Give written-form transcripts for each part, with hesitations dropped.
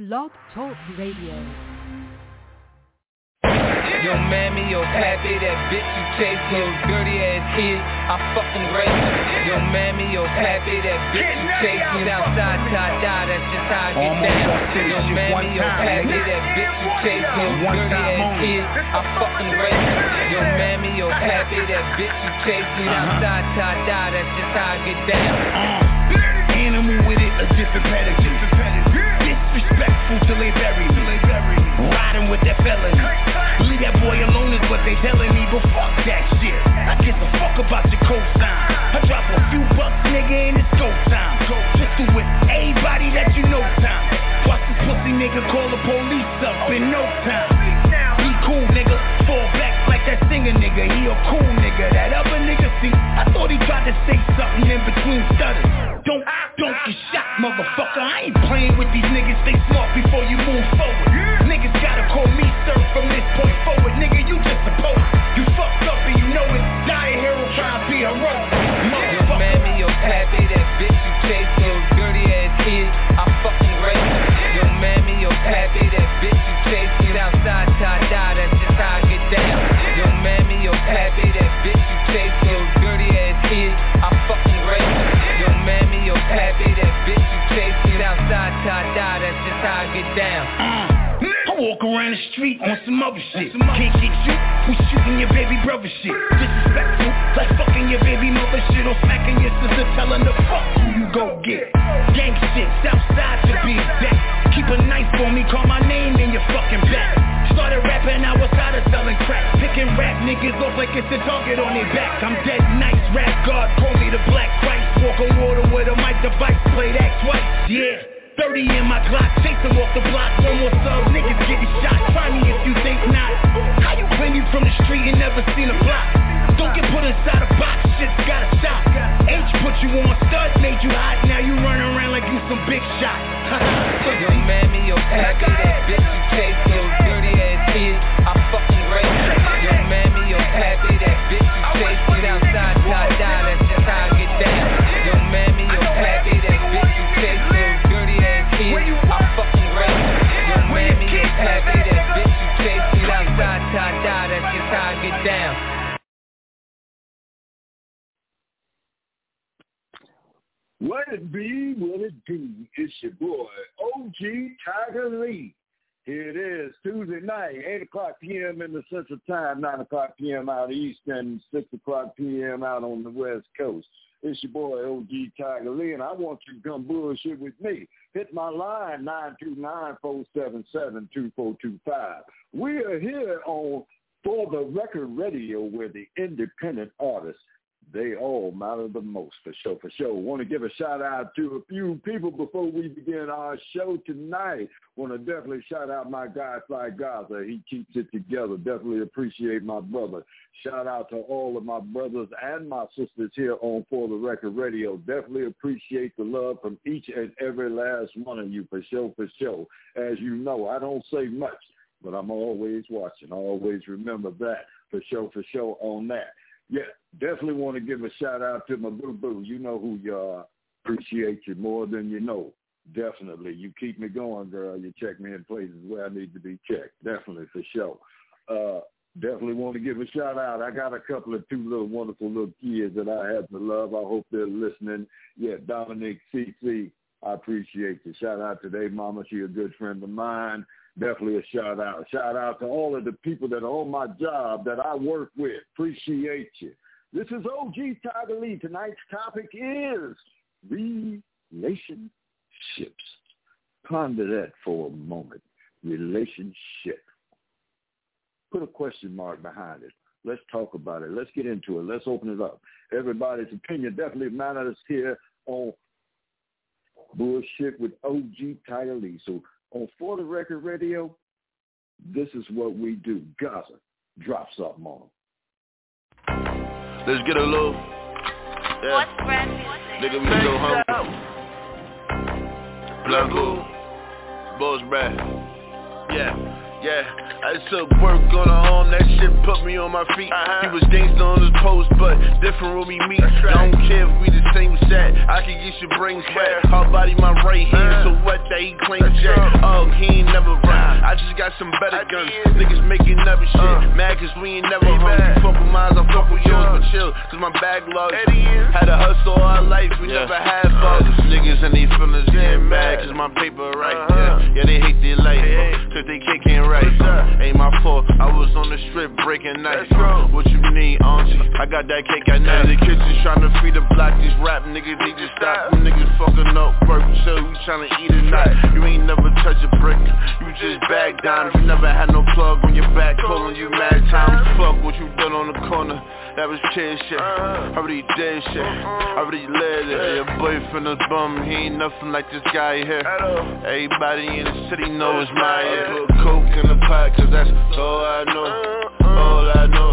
Blog Talk Radio. Yo, mammy, yo, pappy, that bitch you chase, yo, dirty ass kid, I fucking rape you. Yo, mammy, yo, pappy, that bitch you chase, me outside till I die, that's just how I get down. Yo, mammy, yo, pappy, that bitch you chase, yo, dirty ass kid, I fucking rape you. Yo, mammy, yo, pappy, that bitch you chase, me outside till I die, that's just how I get down. Animal with it, a different pedigree. Disrespectful till they bury me. Riding with that felony. Leave that boy alone is what they telling me, but fuck that shit. I give a fuck about your cosign. I drop a few bucks, nigga, and it's go time. Just do with everybody that you know time. Watch this pussy nigga call the police up in no time. Be cool, nigga. Fall back like that singer nigga. He a cool nigga. That other nigga, see, I thought he tried to say something in between stutters. Don't get shot, motherfucker. I ain't playing with these niggas. Stay smart before you move forward. Niggas gotta call me sir from this point forward. Nigga, you just a poet. You fucked up and you know it. Die a hero trying to be a heroic. Yo, mammy, yo, pappy, that bitch you chase, yo, dirty ass kid, I fucking rape you. Yo, mammy, yo, pappy, that bitch you chase, me outside till I die, that's just how I get down. Yo, mammy, yo, pappy, that bitch you chase, yo, dirty ass kid, I fucking rape you. Yo, mammy, yo, pappy, that bitch you chase, me outside till I die, that's just how I get down. I walk around the street on some other shit. Can't get you, we shooting your baby brother shit. Disrespectful, like fucking your baby mother shit. Or smacking your sister, telling the fuck who you go get. Gang shit, Southside to be exact. Keep a knife on me, call my name in your fucking back. Started rapping, I was tired of selling crack. Picking rap niggas off like it's a target on their back. I'm dead nice, rap God, call me the Black Christ. Walk on water with a mic device, play that twice, yeah. 30 in my Glock, chase them off the block. One more sub, niggas getting shot. Try me if you think not. How you claim you from the street and never seen a block? Don't get put inside a box, shit's gotta stop. H put you on stud, made you hot. Now you running around like you some big shot. Yo, mammy, yo, pappy, that bitch you chase, yo, dirty ass kid, I fucking rape you. Yo, mammy, yo, pappy, that bitch you chase, me outside till I die, that's just how I get down. Yo, mammy, yo, pappy, that bitch you chase, yo, dirty ass kid, I fucking rape you. Yo, mammy, yo, pappy, that bitch you chase, me outside till I die, that's just how I get down. What it be, what it do? It's your boy, OG Tiger Lee. Here it is, Tuesday night, 8 o'clock p.m. in the Central Time, 9 o'clock p.m. out east, and 6 o'clock p.m. out on the West Coast. It's your boy, OG Tiger Lee, and I want you to come bullshit with me. Hit my line, 929-477-2425. We are here on For the Record Radio, where the independent artists, they all matter the most, for sure, for sure. Want to give a shout out to a few people before we begin our show tonight. Want to definitely shout out my guy, Fly Gaza. He keeps it together. Definitely appreciate my brother. Shout out to all of my brothers and my sisters here on For the Record Radio. Definitely appreciate the love from each and every last one of you, for sure, for sure. As you know, I don't say much, but I'm always watching. Always remember that, for sure on that. Yeah, definitely want to give a shout out to my boo-boo. You know who you are. Appreciate you more than you know. Definitely. You keep me going, girl. You check me in places where I need to be checked. Definitely, for sure. Definitely want to give a shout out. I got a couple of two little wonderful little kids that I happen to love. I hope they're listening. Yeah, Dominic, CC, I appreciate you. Shout out to their mama. She's a good friend of mine. Definitely a shout out. Shout out to all of the people that are on my job that I work with. Appreciate you. This is OG Tiger Lee. Tonight's topic is relationships. Ponder that for a moment. Relationship. Put a question mark behind it. Let's talk about it. Let's get into it. Let's open it up. Everybody's opinion definitely matters here on Bullshit with OG Tiger Lee. So on For the Record Radio, this is what we do. Gaza, drop something on them. Let's get a little. Yeah. What's brand music? Nigga, we so hungry. Blanco, Boss Brad. Yeah. Yeah, I took work on her arm, that shit put me on my feet. He was gangsta on his post, but different when we meet. I don't care if we the same set, I can get your brain sweat. Her body my right hand, so wet that he claims that. Oh, he ain't never run, I just got some better guns. Niggas making never shit, mad cause we ain't never hung. You fuck with mine, I fuck with yours, but chill, cause my bag large. Had to hustle all our life, we never had fathers. Niggas and these feelings getting mad, cause my paper right. Yeah, they hate their life, cause they kicking right. Ain't my fault, I was on the strip breaking nights. What you need, auntie? I got that cake at night. In the kitchen trying to feed the block. These rap niggas, they just stop. Them niggas fucking up work, so we trying to eat at night. You ain't never touch a brick, you just bag dimes. You never had no plug on your back, calling you mad times. Fuck what you done on the corner, that was kid shit. I already did shit, I already lived it. Your boyfriend is bum, he ain't nothing like this guy here. Everybody in the city knows my put coke in the pot, cause that's all I know. All I know,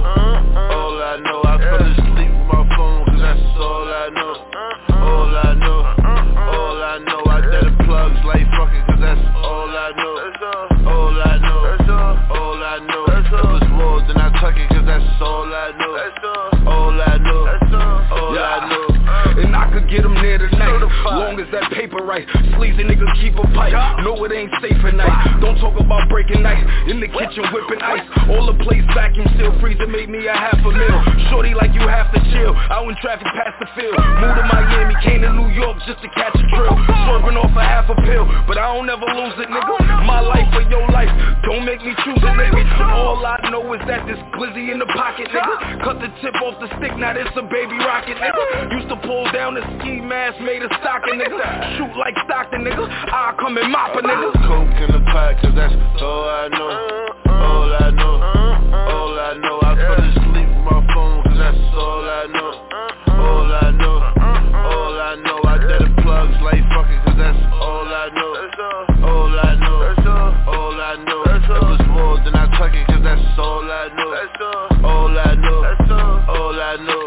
all I know. I fell asleep with my phone, cause that's all I know. All I know, all I know. I did the plugs like fuck it, cause that's all I know. All I know, all I know. If it's war, then I tuck it, cause that's all I know. All I know, all I know. And I could get them there tonight, long as that paper right. Sleazy nigga keep a pipe, know it ain't safe at night. Don't talk about breaking ice, in the kitchen whipping ice. All the place vacuum seal freezer made me a half a meal. Shorty like you have to chill, out in traffic past the field. Moved to Miami, came to New York just to catch a drill. Swerving off a half a pill, but I don't ever lose it, nigga. My life or your life, don't make me choose it, nigga. All I know is that this glizzy in the pocket, nigga. Cut the tip off the stick, now this a baby rocket, nigga. Used to pull down the ski mask, made a stocking, nigga. Shoot like Stockton, nigga. I come and mop a nigga. Coke in the pot, cause that's all I know. All I know, all I know. I fell asleep with my phone, cause that's all I know. All I know, all I know. I did the plugs like fuck it, cause that's all I know. All I know, all I know. If it's war, then I tuck it, cause that's all I know. All I know, all I know.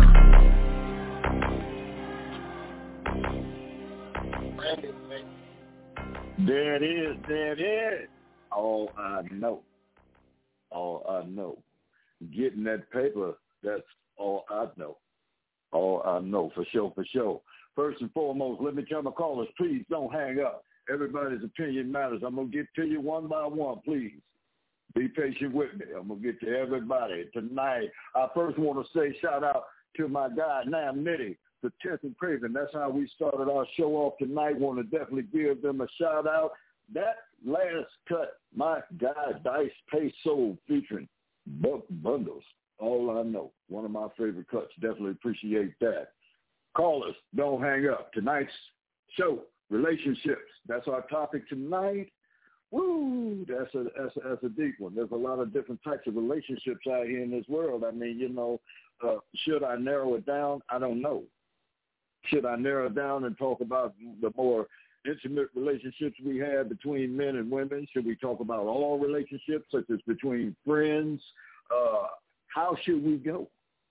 There it is, there it is. All I know. All I know. Getting that paper, that's all I know. All I know, for sure, for sure. First and foremost, let me tell my callers, please don't hang up. Everybody's opinion matters. I'm going to get to you one by one, please. Be patient with me. I'm going to get to everybody tonight. I first want to say shout out to my guy, Nam Nitty, the 10th and Craven. That's how we started our show off tonight. Want to definitely give them a shout out. That last cut, my guy, Dice Pay Soul, featuring Buck Bundles. All I know. One of my favorite cuts. Definitely appreciate that. Callers, don't hang up. Tonight's show, relationships. That's our topic tonight. Woo, that's a deep one. There's a lot of different types of relationships out here in this world. I mean, should I narrow it down? I don't know. Should I narrow it down and talk about the more intimate relationships we have between men and women? Should we talk about all relationships, such as between friends? How should we go?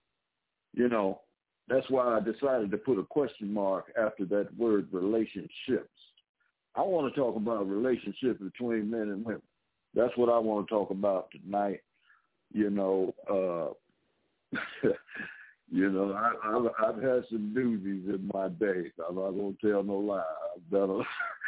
That's why I decided to put a question mark after that word relationships. I want to talk about relationships between men and women. That's what I want to talk about tonight. I've had some doozies in my day. I'm not going to tell no lie. I've done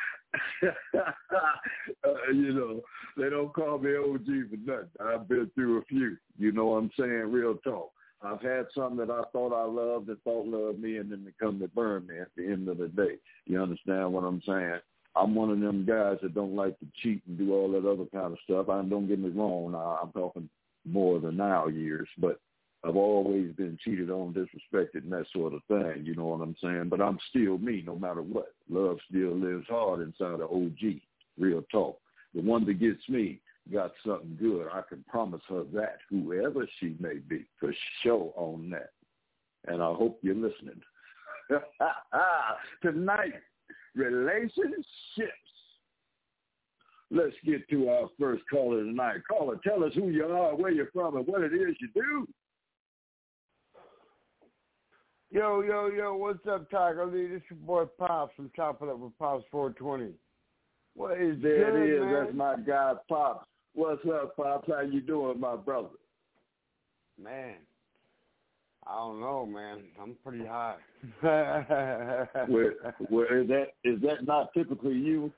they don't call me OG for nothing. I've been through a few. You know what I'm saying? Real talk. I've had some that I thought I loved and thought loved me, and then they come to burn me at the end of the day. You understand what I'm saying? I'm one of them guys that don't like to cheat and do all that other kind of stuff. Don't get me wrong. I'm talking more than now years, but I've always been cheated on, disrespected, and that sort of thing. You know what I'm saying? But I'm still me, no matter what. Love still lives hard inside of OG. Real talk. The one that gets me got something good. I can promise her that, whoever she may be, for sure on that. And I hope you're listening. Tonight, relationships. Let's get to our first caller tonight. Caller, tell us who you are, where you're from, and what it is you do. Yo, what's up, Tiger Lee? This your boy Pops from Chopping Up with Pops 420. What is there good, it is. man? That's my guy, Pops. What's up, Pops? How you doing, my brother? Man, I don't know, man. I'm pretty high. Well, is that not typically you?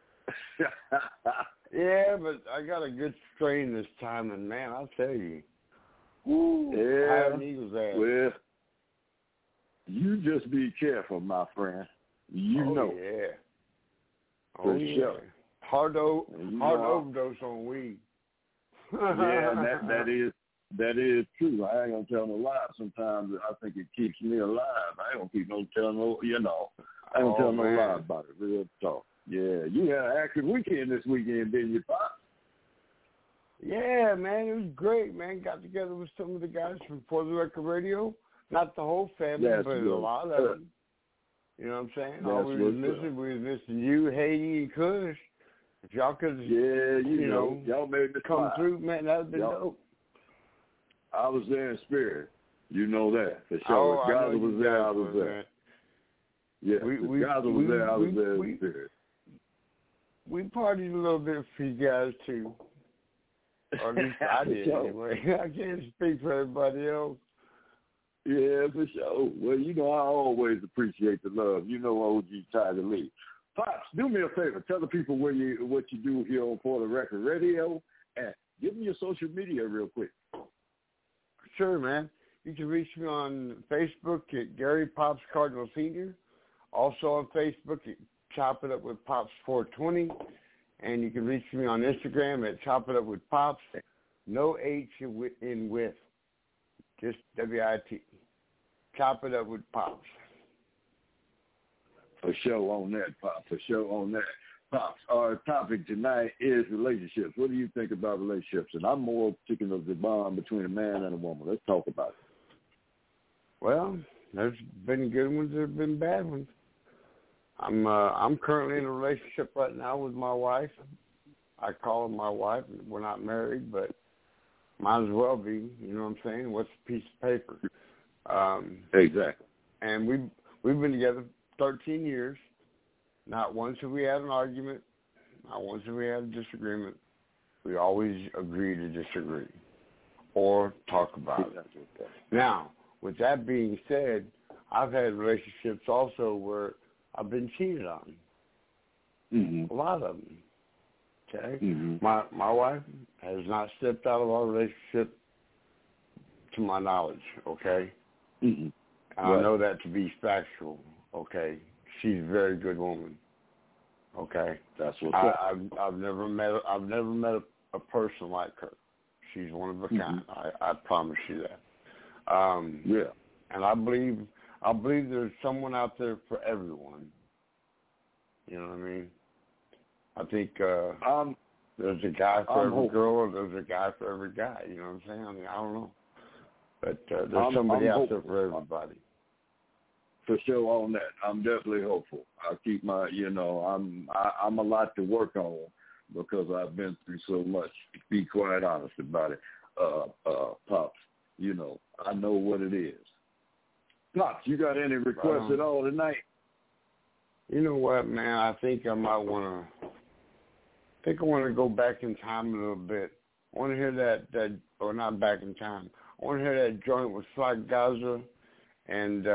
Yeah, but I got a good strain this time, and man, I'll tell you. Woo, Yeah. high Eagles ass. Well, you just be careful, my friend. You know. Yeah. For sure. Hard overdose on weed. Yeah, that is true. I ain't gonna tell no lie. Sometimes I think it keeps me alive. I ain't gonna telling no lie about it. Real talk. Yeah, you had an active weekend this weekend, didn't you, Pop? Yeah, man, it was great, man. Got together with some of the guys from For the Record Radio. Not the whole family, but a lot of them. You know what I'm saying? We was missing you, Haiti, and Kush. If y'all could, y'all made me come through, man, that'd been dope. I was there in spirit. You know that for sure. If Gaza was there, I was there. Man. Yeah, if Gaza was there, I was there in spirit. We partied a little bit for you guys too, or at least I did anyway. I can't speak for everybody else. Yeah, for sure. Well, I always appreciate the love. You know, OG Tiger Lee. Pops, do me a favor. Tell the people what you do here on For the Record Radio, and give me your social media real quick. Sure, man. You can reach me on Facebook at Gary Pops Cardinal Sr. Also on Facebook at Chop It Up with Pops 420. And you can reach me on Instagram at Chop It Up with Pops. No H in with. Just WIT. Chop It Up with Pops. For sure on that, Pops. For sure on that. Pops, our topic tonight is relationships. What do you think about relationships? And I'm more thinking of the bond between a man and a woman. Let's talk about it. Well, there's been good ones, there's been bad ones. I'm currently in a relationship right now with my wife. I call her my wife. We're not married, but might as well be. You know what I'm saying? What's a piece of paper? Exactly. And we've been together 13 years. Not once have we had an argument. Not once have we had a disagreement. We always agree to disagree or talk about it. Now, with that being said, I've had relationships also where I've been cheated on. Mm-hmm. A lot of them. Okay? Mm-hmm. My wife has not stepped out of our relationship to my knowledge, okay? Mm-hmm. I know that to be factual, okay? She's a very good woman. Okay, that's what's up. I've never met a person like her. She's one of a kind. I promise you that. Yeah. And I believe there's someone out there for everyone. You know what I mean? I think there's a guy for every girl, or there's a guy for every guy. You know what I'm saying? I mean, I don't know, but there's somebody out there for everybody. For sure on that. I'm definitely hopeful. I keep my, I'm a lot to work on because I've been through so much, to be quite honest about it. Pops, I know what it is. Pops, you got any requests at all tonight? You know what, man? I think I might want to go back in time a little bit. I want to hear that, or not back in time. I want to hear that joint with Fly Gaza and,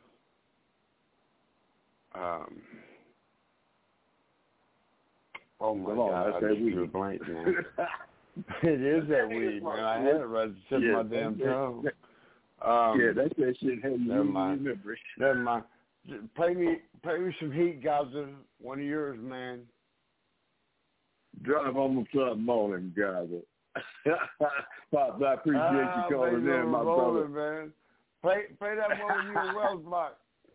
oh my God, I just drew a blank, man. It is that weed, man. I had it right at the tip of my damn tongue. That's that shit. Never mind. Never mind. Play me some Heat, Gaza. One of yours, man. Drive on the club morning, Gaza. Pops, I appreciate you calling in, my brother. Man. Play that one with you and Wells Block.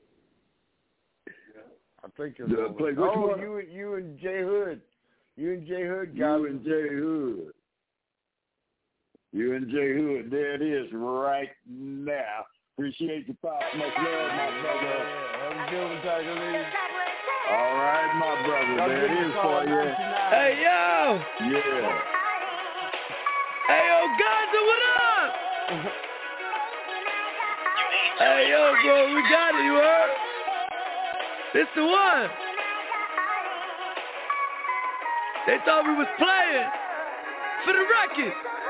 I think it's you and Jay Hood. You and Jay Hood, guys. You and Jay Hood. There it is right now. Appreciate you, Pop. Much love, my brother. Have a good one, Tiger Lee. All right, my brother. There it is for you. Hey, yo. Yeah. Hey, yo, Gaza, what up? Hey, yo, bro, we got it, you heard? It's the one. They thought we was playing. For the record.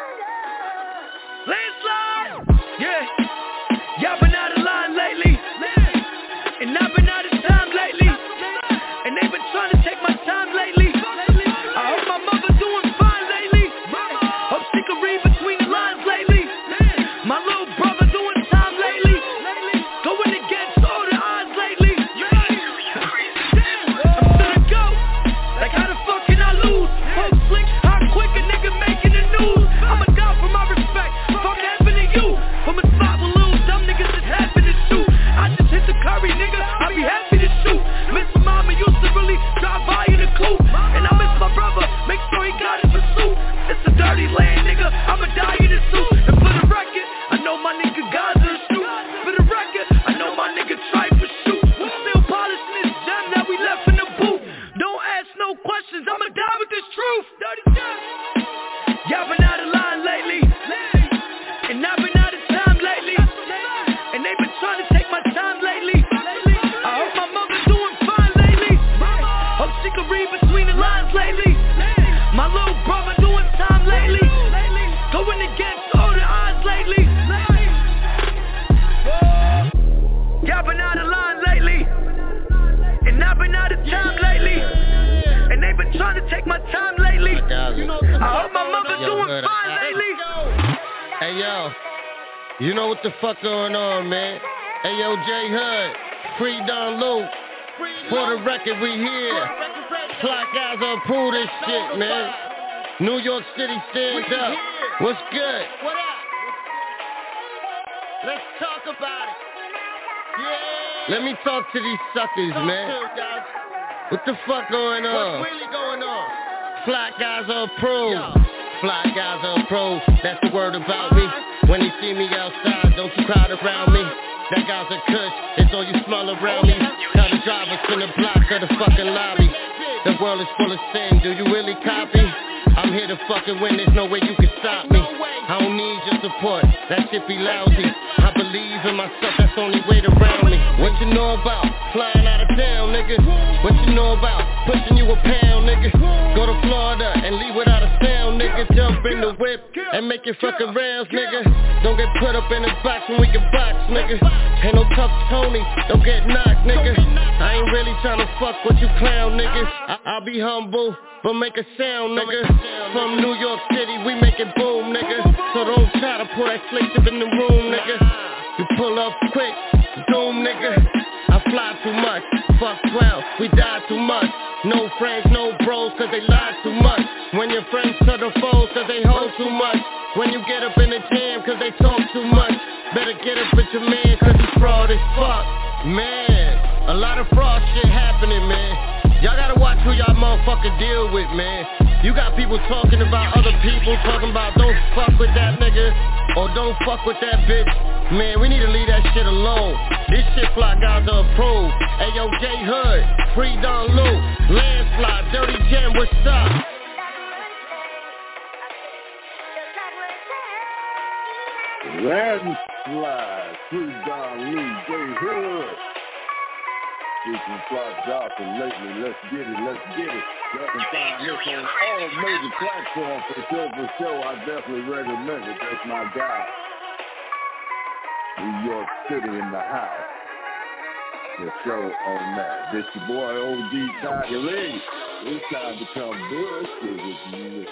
Landslide. Yeah. Y'all been out of line lately. And I've been out of time lately. And they've been trying to take my time lately. I hope my mother doing fine lately. Hope she can read between the lines lately. My little brother doing time lately. Going against all the odds lately. I'm gonna go. Like how the fuck can I lose? Post slick, how quick a nigga making the news. I'm a god for my respect. Fuck happened to you. From a spot with little dumb niggas that happen to shoot. I just hit the curry, nigga. I be happy to shoot. Miss mama used to really drive by in the coupe. And I miss my brother. Make sure he got his pursuit. It's a dirty land, nigga. I'ma die in a suit. And for the record, I know my nigga Gaza shoot. For the record, I know my nigga Tripe for shoot. I'm still polishing this gem that we left in the booth. Don't ask no questions. I'ma die with this truth. Dirty gem. Y'all been out of line lately. And I've been out of time lately. And they've been trying to take my time lately. I hope my mother doing fine lately. Hope she can read between the lines lately. My little brother doing time lately. Going against all the odds lately. Y'all been out of line lately. And I've been out of time lately. And they've been trying to take my time lately. I hope my mother doing fine lately. Hey yo, you know what the fuck going on, man? Hey yo, J Hood, free Don Luke. For the record, we here. Fly guys approve this shit, man. New York City stands up. What's good? What up? Let's talk about it. Yeah. Let me talk to these suckers, man. What the fuck going on? What's really going on? Fly guys approve. Fly guys approve. That's the word about me. When you see me outside, don't you crowd around me. That guy's a kush, it's all you smell around me. Tell the drivers in the block of the fucking lobby. The world is full of sin, do you really copy? I'm here to fucking win, there's no way you can stop me. I don't need your support, that shit be lousy. I believe in myself, that's the only way to round me. What you know about flying out of town, nigga? What you know about pushing you a pound, nigga? Go to Florida and leave without a sound, nigga. Jump in the whip and make it fucking rounds, nigga. Don't get put up in a box when we can box, nigga. Ain't no tough Tony, don't get knocked, nigga. I ain't really tryna fuck with you clown niggas. I'll be humble, but make a sound, nigga. From New York City, we make it boom, nigga. So don't try to pull that slick tip in the room, nigga. You pull up quick, doom, nigga. I fly too much, fuck 12, we die too much. No friends, no bros, cause they lie too much. When your friends turn to foes, cause they hold too much. When you get up in the jam, cause they talk too much. Better get up with your man, cause he's fraud as fuck. Man, a lot of fraud shit happening, man. Y'all gotta watch who y'all motherfucker deal with, man. You got people talking about other people, talking about don't fuck with that nigga, or don't fuck with that bitch. Man, we need to leave that shit alone. This shit Fly guys are approved. Hey yo, J Hood, free Don Luke, Landslide, Dirty Gem, what's up? Landslide, free Don Luke, J Hood. Speaking Fly Johnson lately, let's get it. Y'all can find this on all major platforms for show. I definitely recommend it. That's my guy. New York City in the house. The show on that. This your boy OG Tiger Lee. It's time to come bullshit with me.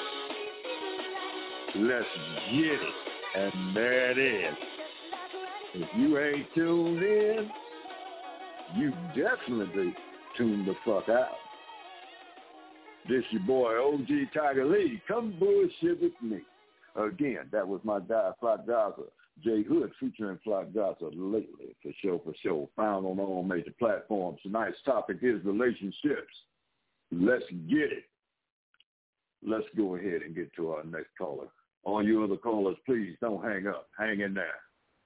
Let's get it. And there it is. If you ain't tuned in, you definitely tune the fuck out. This your boy OG Tiger Lee. Come bullshit with me. Again, that was my guy Fly Gaza, J Hood, featuring Fly Gaza lately, for sure. Found on all major platforms. Tonight's topic is relationships. Let's get it. Let's go ahead and get to our next caller. All you other callers, please don't hang up. Hang in there.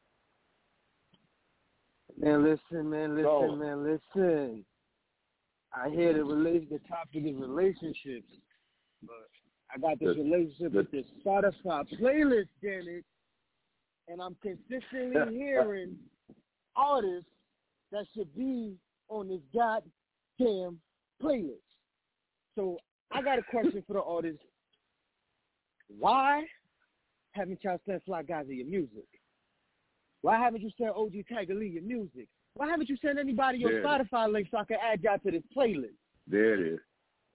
Man, listen. I hear the topic is relationships, but I got this relationship with this Spotify playlist, damn it, and I'm consistently hearing artists that should be on this goddamn playlist. So I got a question for the artists. Why haven't y'all sent Fly Guys your music? Why haven't you sent OG Tiger Lee your music? Why haven't you sent anybody your Spotify link so I can add y'all to this playlist? There it is.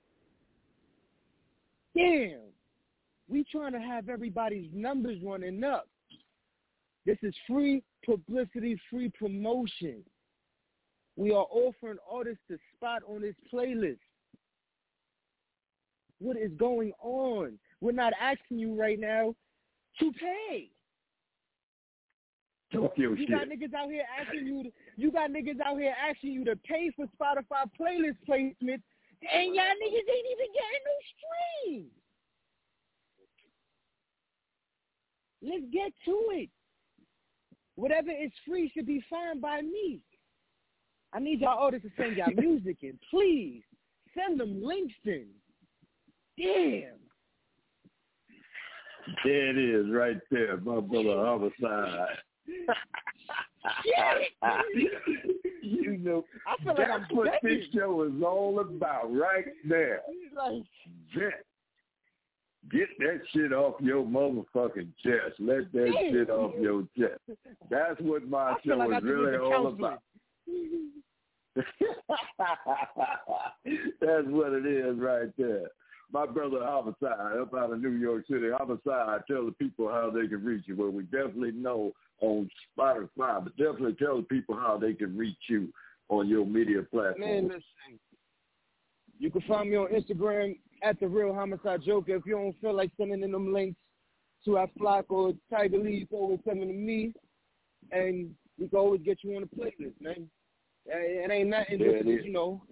Damn. We trying to have everybody's numbers running up. This is free publicity, free promotion. We are offering artists a spot on this playlist. What is going on? We're not asking you right now to pay. You got niggas out here asking you. You got niggas out here asking you to pay for Spotify playlist placements, and y'all niggas ain't even getting no streams. Let's get to it. Whatever is free should be fine by me. I need y'all artists to send y'all music in. Please send them links in. Damn. There it is right there, my brother Homicide. You know, I feel like that's what this show is all about right there. Like, get that shit off your motherfucking chest. Let that shit off your chest. That's what my show is really all about. That's what it is right there. My brother Homicide up out of New York City. Homicide, tell the people how they can reach you. Well, we definitely know on Spotify, but definitely tell the people how they can reach you on your media platform. Man, listen. You can find me on Instagram at The Real Homicide Joker. If you don't feel like sending in them links to our Flock or Tiger Lee, you can always send them to me, and we can always get you on the playlist, man. It ain't nothing, just, you know,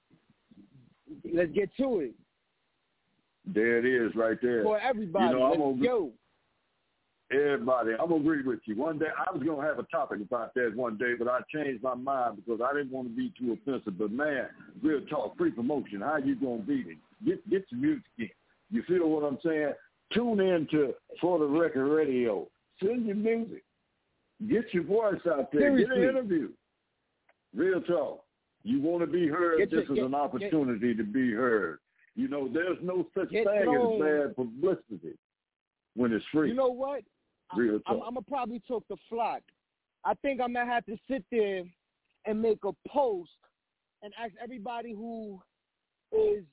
let's get to it. There it is right there. For everybody, you know, let's go. Everybody, I'm going to agree with you. One day, I was going to have a topic about that one day, but I changed my mind because I didn't want to be too offensive. But, man, real talk, free promotion, how you going to beat it? Get your music in. You feel what I'm saying? Tune in to For the Record Radio. Send your music. Get your voice out there. Seriously. Get an interview. Real talk. You want to be heard, this is an opportunity to be heard. You know, there's no such thing as bad publicity when it's free. You know what? Real talk. I'm going to probably talk the Flock. I think I'm going to have to sit there and make a post and ask everybody who is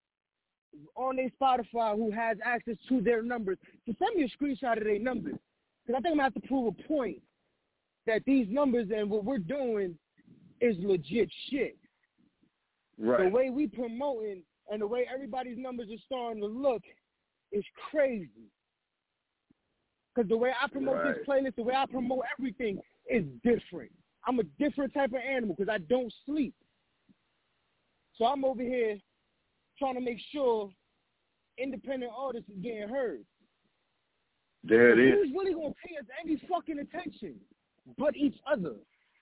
on their Spotify who has access to their numbers to send me a screenshot of their numbers. Because I think I'm going to have to prove a point that these numbers and what we're doing is legit shit. Right. The way we promoting and the way everybody's numbers are starting to look is crazy. Because the way I promote this playlist, the way I promote everything is different. I'm a different type of animal because I don't sleep. So I'm over here trying to make sure independent artists are getting heard. There it is. Who's really going to pay us any fucking attention but each other?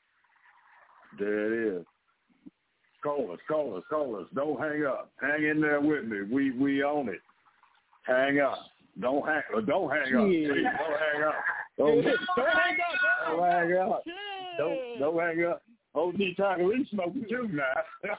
There it is. Call us. Don't hang up. Hang in there with me. We own it. Hang up. Don't hang up. Don't hang up. Don't hang up. Don't hang up. OG Tiger Lee smoking too now.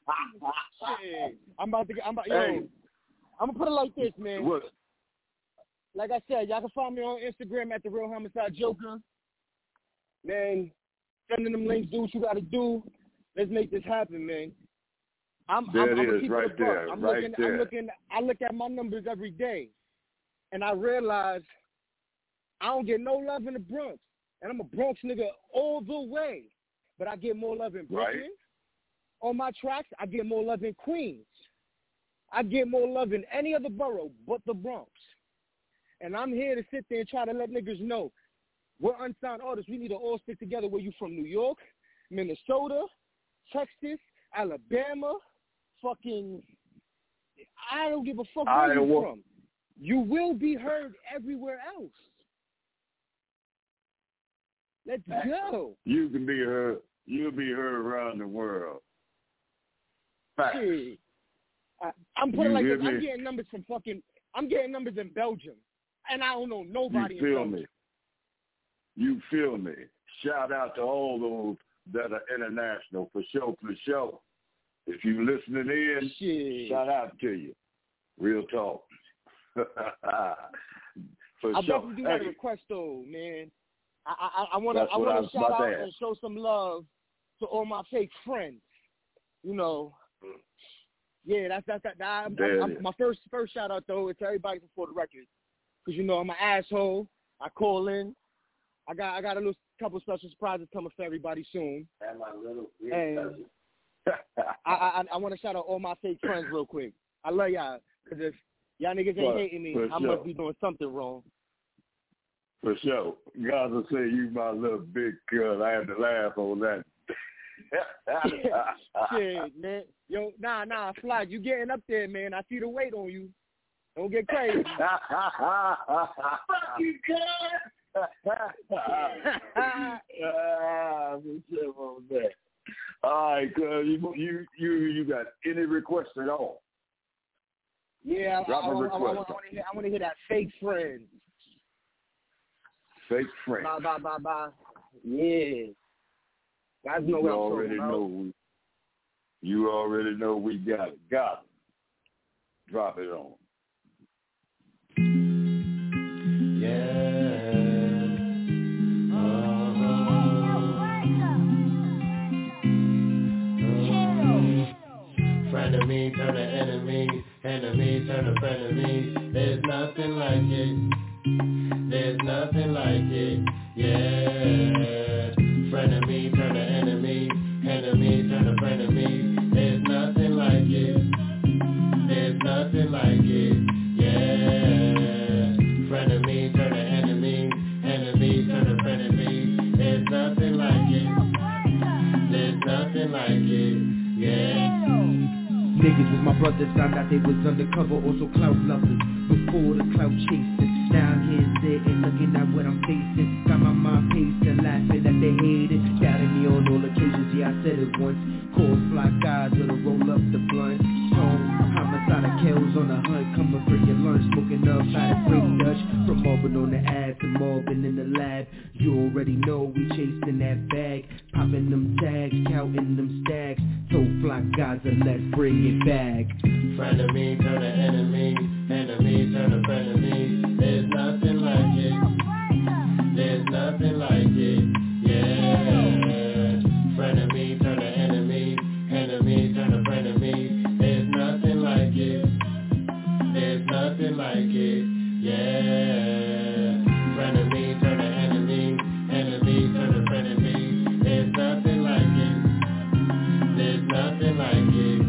I'm gonna put it like this, man. What? Like I said, y'all can find me on Instagram at The Real Homicide Joker. Man, sending them links, do what you gotta do. Let's make this happen, man. I'm right there. I look at my numbers every day, and I realize I don't get no love in the Bronx, and I'm a Bronx nigga all the way. But I get more love in Brooklyn. Right. On my tracks, I get more love in Queens. I get more love in any other borough but the Bronx. And I'm here to sit there and try to let niggas know we're unsigned artists. We need to all stick together. Where you from? New York, Minnesota, Texas, Alabama, fucking, I don't give a fuck where you're from. You will be heard everywhere else. Let's go. You can be heard. You'll be heard around the world. Hey, I'm putting like this. I'm getting numbers from I'm getting numbers in Belgium, and I don't know nobody in Belgium. You feel me? Shout out to all those that are international, for sure. If you listening in, shout out to you. Real talk. For I sure. definitely do have a request though, man. I want to shout out and show some love to all my fake friends. You know, yeah, that's my first shout out though is to everybody For the Record, because you know I'm an asshole. I call in. I got a little couple special surprises coming for everybody soon. And my little and I want to shout out all my fake friends real quick. I love y'all, because if y'all niggas ain't hating me, I must be doing something wrong. For sure. Gaza say you my little big girl. I had to laugh on that. Shit, man. Yo, nah, Fly, you getting up there, man. I see the weight on you. Don't get crazy. Fuck you, cuz. All right, cuz you got any requests at all? Yeah, I want to hear that fake friend. Fake friend. Bye. Yeah. Guys know what I'm talking about. You already know we got it. Got it. Drop it on. Frenemy turn to enemy, enemy turn to frenemy. There's nothing like it. There's nothing like it. Yeah. Frenemy turn to enemy, enemy turn to frenemy. There's nothing like it. There's nothing like it. Yeah. Frenemy turn to enemy, enemy turn to frenemy. There's nothing like it. There's nothing like it. Yeah. Niggas was my brothers, found out they was undercover, also clout lovers, before the clout chasing. Now I'm here sitting, looking at what I'm facing. Got my mind pacing, laughing at the haters. Doubting me on all occasions, yeah I said it once. Called fly guys with a roll up the blunt. Tone, homicidal kills on the hunt. Coming for your lunch, smoking up by the break Dutch. From Auburn on the ad to Marvin in the lab. You already know we chasing that bag. Popping them tags, counting them stacks. Told fly guys and let's bring it back. Frenemy turn to enemy, enemy turn to frenemy. There's nothing like it. There's nothing like it. Yeah. Frenemy turn to enemy, enemy turn to frenemy. There's nothing like it. There's nothing like it. Yeah. Frenemy turn to enemy, enemy turn to frenemy. There's nothing like it. There's nothing like it.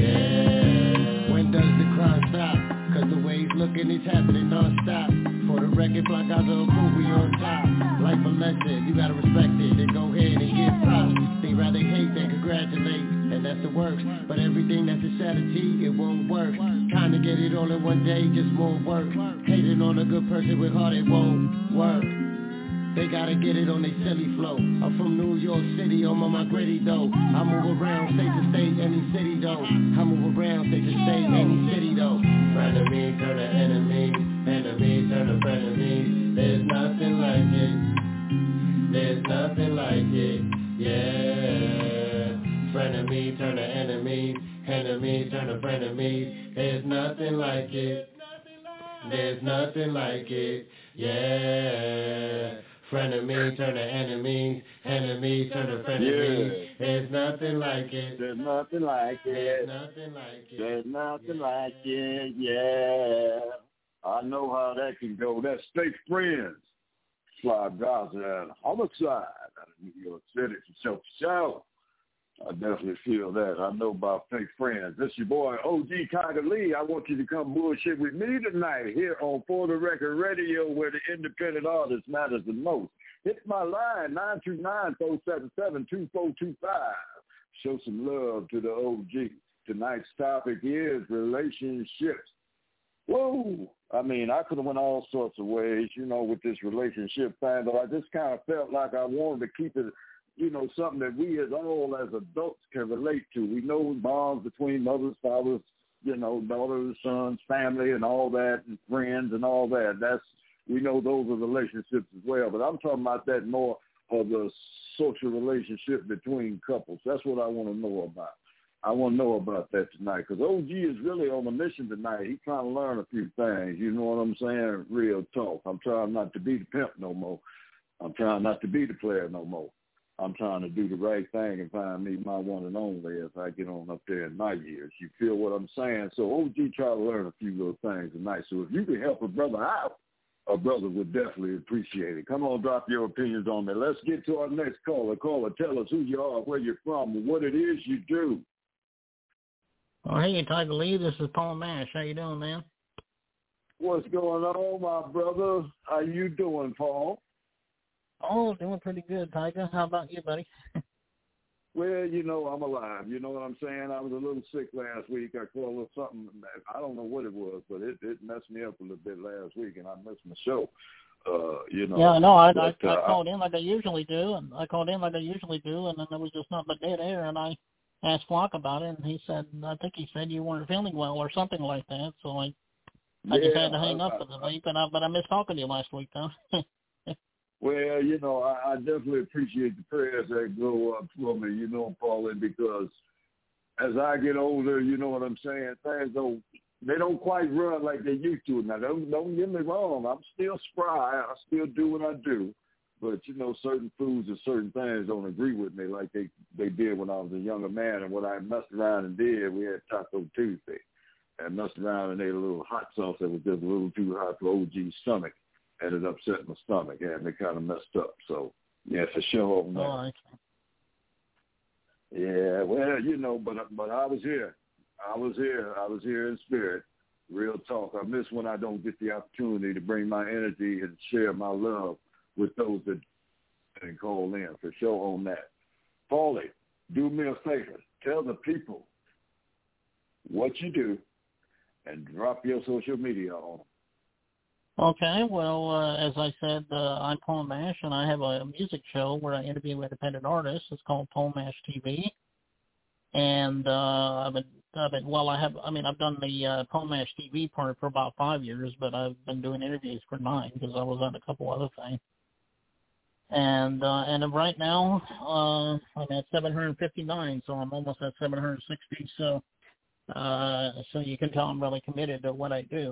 Yeah. When does the crime stop? Cause the way he's looking, it's happening non-stop. For the record, Fly Guys are cool, we on top. Life a lesson, you gotta respect it. Then go ahead and give props. They rather hate than congratulate, and that's the works. But everything that's a strategy, it won't work. Trying to get it all in one day, just more work. Hating on a good person with heart, it won't work. They gotta get it on they silly flow. I'm from New York City, I'm on my gritty though. I move around state to state, any city though. I move around state to state, any city though. Frenemy turn to enemy, enemy turn to frenemy. There's nothing like it. There's nothing like it. Yeah. Frenemy turn to enemy, enemy turn to frenemy. There's nothing like it. There's nothing like it. Yeah. Frenemy turn to enemies, enemies turn to frenemies. Yeah. There's nothing like it. There's nothing like it. There's nothing like it. There's nothing like it. Yeah. I know how that can go. That's Fake Friends. Fly Gaza and Homicide out of New York City for show. I definitely feel that. I know about Fake Friends. This your boy, OG Tiger Lee. I want you to come bullshit with me tonight here on For the Record Radio, where the independent artist matters the most. Hit my line, 929-477-2425. Show some love to the OG. Tonight's topic is relationships. Whoa. I mean, I could have went all sorts of ways, with this relationship thing, but I just kind of felt like I wanted to keep it, something that we as adults can relate to. We know bonds between mothers, fathers, daughters, sons, family, and all that, and friends and all that. We know those are relationships as well. But I'm talking about that more of the social relationship between couples. That's what I want to know about. I want to know about that tonight because OG is really on a mission tonight. He's trying to learn a few things. You know what I'm saying? Real talk. I'm trying not to be the pimp no more. I'm trying not to be the player no more. I'm trying to do the right thing and find me my one and only as I get on up there in my years. You feel what I'm saying? So OG try to learn a few little things tonight. So if you can help a brother out, a brother would definitely appreciate it. Come on, drop your opinions on me. Let's get to our next caller. Caller, tell us who you are, where you're from, and what it is you do. Oh, hey, Tiger Lee. This is Paul Mash. How you doing, man? What's going on, my brother? How you doing, Paul? Oh, doing pretty good, Tiger. How about you, buddy? Well, you know, I'm alive. You know what I'm saying? I was a little sick last week. I caught something. I don't know what it was, but it messed me up a little bit last week, and I missed my show. You know. Yeah, no, I called in like I usually do, and then there was just nothing but dead air, and I asked Flock about it, and he said, I think he said you weren't feeling well or something like that, so I just had to hang up for the week, but I missed talking to you last week, though. Well, you know, I definitely appreciate the prayers that go up for me, you know, Paulie, because as I get older, you know what I'm saying, things don't quite run like they used to. Now, don't get me wrong, I'm still spry, I still do what I do, but, you know, certain foods and certain things don't agree with me like they did when I was a younger man, and what I messed around and did, we had Taco Tuesday, and messed around and ate a little hot sauce that was just a little too hot for OG's stomach. Ended up upsetting my stomach, and it kind of messed up. So, yeah, for sure. Oh, yeah, well, you know, but I was here. I was here in spirit. Real talk. I miss when I don't get the opportunity to bring my energy and share my love with those that can call in. For sure on that. Paulie, do me a favor. Tell the people what you do and drop your social media on them. Okay, well, as I said, I'm Paul Mash, and I have a music show where I interview independent artists. It's called Paul Mash TV, and I've done the Paul Mash TV part for about 5 years, but I've been doing interviews for 9 because I was on a couple other things. And right now, I'm at 759, so I'm almost at 760. So you can tell I'm really committed to what I do.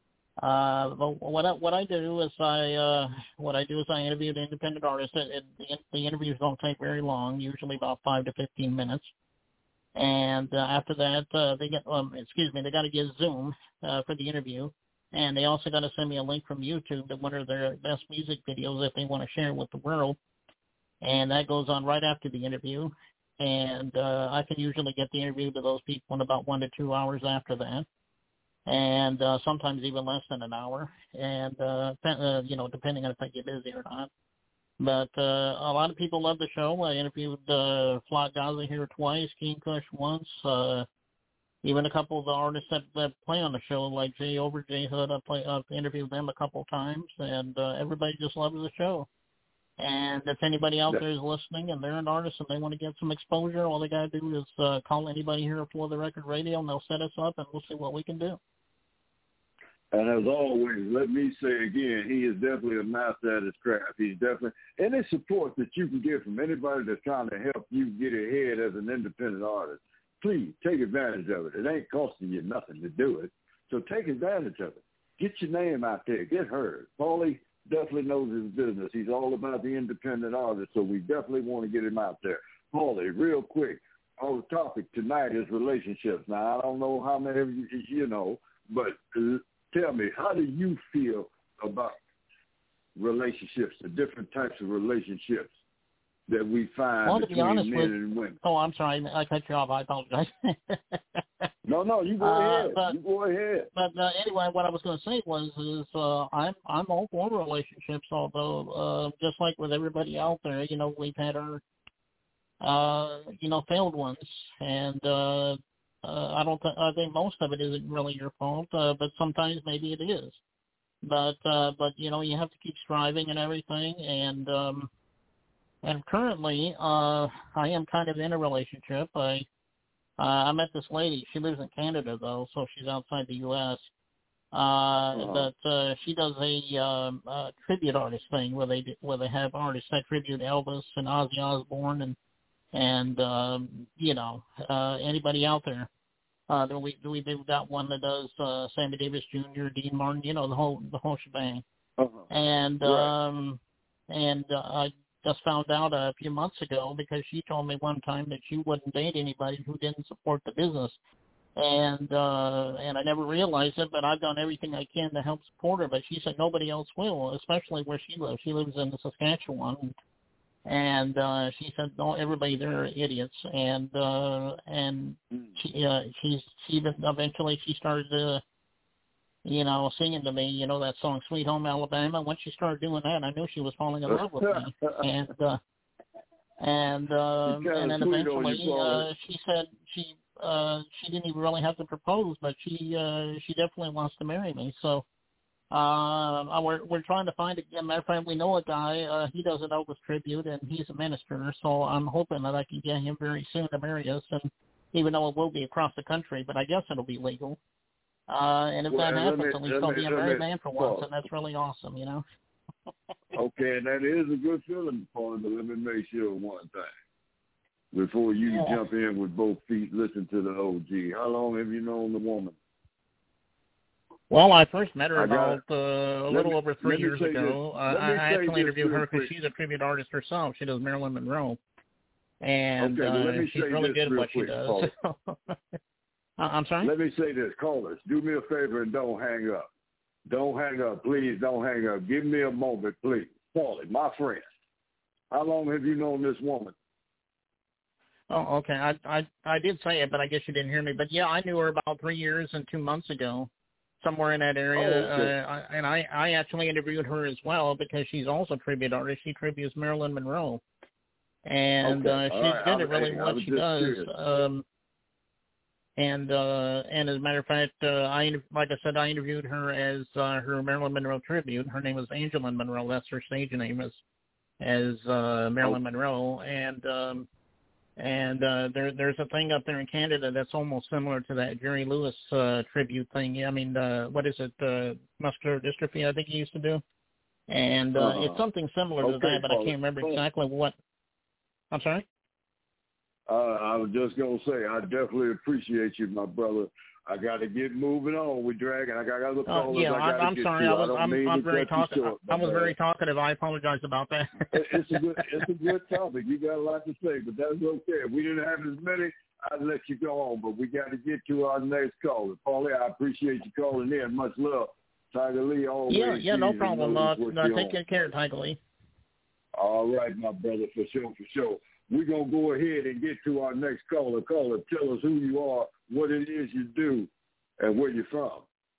But what I do is I interview the independent artists. The interviews don't take very long, usually about 5 to 15 minutes. And after that, they got to get Zoom for the interview, and they also got to send me a link from YouTube to one of their best music videos that they want to share with the world. And that goes on right after the interview. And I can usually get the interview to those people in about 1 to 2 hours after that. And sometimes even less than an hour, and depending on if I get busy or not. But a lot of people love the show. I interviewed Flock Gaza here twice, King Kush once, even a couple of the artists that play on the show, like J Hood. I've interviewed them a couple of times, and everybody just loves the show. And if anybody out there is listening and they're an artist and they want to get some exposure, all they got to do is call anybody here at For the Record Radio, and they'll set us up, and we'll see what we can do. And as always, let me say again, he is definitely a master at his craft. He's definitely any support that you can get from anybody that's trying to help you get ahead as an independent artist. Please take advantage of it. It ain't costing you nothing to do it, so take advantage of it. Get your name out there. Get heard. Paulie definitely knows his business. He's all about the independent artist, so we definitely want to get him out there. Paulie, real quick, our topic tonight is relationships. Now, I don't know how many of you know, but tell me, how do you feel about relationships, the different types of relationships that we find between men and women? Oh, I'm sorry. I cut you off. I apologize. No, you go ahead. You go ahead. But anyway, what I was going to say I'm all for relationships, although just like with everybody out there, you know, we've had our, failed ones, and I think most of it isn't really your fault, but sometimes maybe it is. But you know, you have to keep striving and everything, and currently I am kind of in a relationship. I met this lady. She lives in Canada though, so she's outside the U.S. But she does a tribute artist thing where they have artists that tribute Elvis and Ozzy Osbourne And anybody out there? We've got one that does Sammy Davis Jr., Dean Martin, the whole shebang. Uh-huh. And I just found out a few months ago because she told me one time that she wouldn't date anybody who didn't support the business. And I never realized it, but I've done everything I can to help support her. But she said nobody else will, especially where she lives. She lives in Saskatchewan, and she said no, everybody there are idiots. And she eventually she started singing to me, that song "Sweet Home Alabama." When she started doing that, I knew she was falling in love with me. And then eventually she said she didn't even really have to propose, but she definitely wants to marry me. So we're trying to find a matter of fact, we know a guy. He does an Elvis tribute, and he's a minister. So I'm hoping that I can get him very soon to marry us. And even though it will be across the country, but I guess it'll be legal. And if that happens, at least I'll be a married man for once, and that's really awesome, Okay, and that is a good feeling for him, but let me make sure one thing. Before you jump in with both feet, listen to the OG. How long have you known the woman? Well, I first met her about a little over 3 years ago. I actually interviewed her because she's a tribute artist herself. She does Marilyn Monroe. And she's really good at what she does. I'm sorry? Let me say this. Callers, do me a favor and don't hang up. Don't hang up. Please don't hang up. Give me a moment, please. Paulie, my friend, how long have you known this woman? Oh, okay. I did say it, but I guess you didn't hear me. But, yeah, I knew her about 3 years and 2 months ago, somewhere in that area. Oh, okay. And I actually interviewed her as well because she's also a tribute artist. She tributes Marilyn Monroe. And she's good at really what she does. And as a matter of fact, like I said, I interviewed her as her Marilyn Monroe tribute. Her name is Angelyn Monroe. That's her stage name as Marilyn Monroe. And there's a thing up there in Canada that's almost similar to that Jerry Lewis tribute thing. I mean, what is it? Muscular dystrophy, I think he used to do. And it's something similar to that, but I can't remember exactly what. I'm sorry? I was just going to say, I definitely appreciate you, my brother. I got to get moving on. We're dragging. I got other callers. I'm sorry. I'm very talkative. I was very talkative. I apologize about that. It's a good topic. You got a lot to say, but that's okay. If we didn't have as many, I'd let you go on. But we got to get to our next caller. Paulie, I appreciate you calling in. Much love. Tiger Lee, always. Yeah, no problem. Take good care, Tiger Lee. All right, my brother, for sure. We're going to go ahead and get to our next caller. Caller, tell us who you are, what it is you do, and where you're from.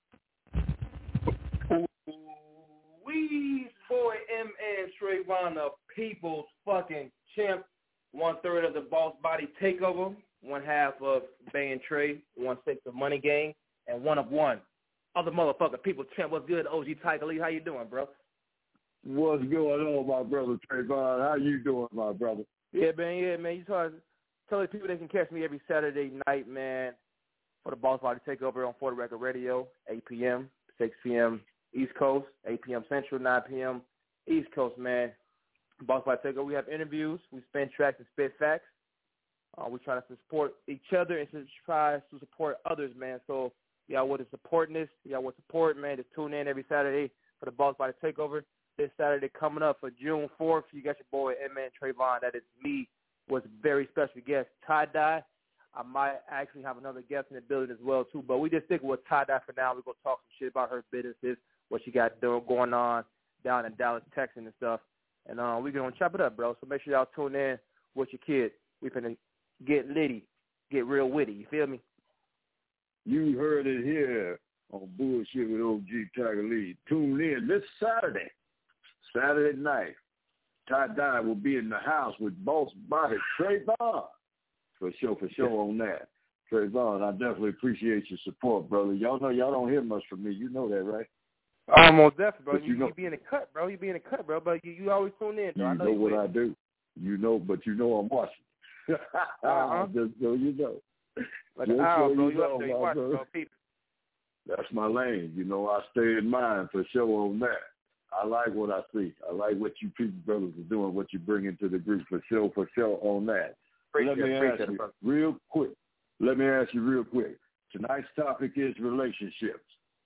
We boy M.N. Trayvon, the people's fucking champ, 1/3 of the Boss Body Takeover, 1/2 of Bay and Trey, 1/6 of Money Gang, and 1 of 1 other motherfucker people's champ. What's good, OG Tiger Lee? How you doing, bro? What's going on, my brother Trayvon? How you doing, my brother? Yeah, man. You tell the people they can catch me every Saturday night, man, for the Boss Body Takeover on For the Record Radio, 8 p.m., 6 p.m. East Coast, 8 p.m. Central, 9 p.m. East Coast, man. Boss Body Takeover, we have interviews. We spin tracks and spit facts. We try to support each other and to try to support others, man. So y'all want to support this, y'all want support, man, just tune in every Saturday for the Boss Body Takeover. This Saturday coming up for June 4th, you got your boy M.N. Trayvon. That is me with a very special guest, Tie Dye. I might actually have another guest in the building as well, too. But we just stick with Tie Dye for now. We're going to talk some shit about her businesses, what she got going on down in Dallas, Texas and stuff. And we're going to chop it up, bro. So make sure y'all tune in with your kid. We're going to get litty, get real witty. You feel me? You heard it here on Bullshit with OG Tiger Lee. Tune in this Saturday night. Tie Dye will be in the house with Boss Body Trayvon. For sure on that. Trayvon, I definitely appreciate your support, brother. Y'all know y'all don't hear much from me. You know that, right? Most definitely, bro. You be in the cut, bro. You be in the cut, bro. But you always tune in, bro. You know what I do. You know, but you know I'm watching. Just so you know. Like an owl, bro. You up there, you watching, bro. People. That's my lane. You know, I stay in mind for sure on that. I like what I see. I like what you people brothers are doing, what you bring into the group for sure on that. real quick. Let me ask you real quick. Tonight's topic is relationships.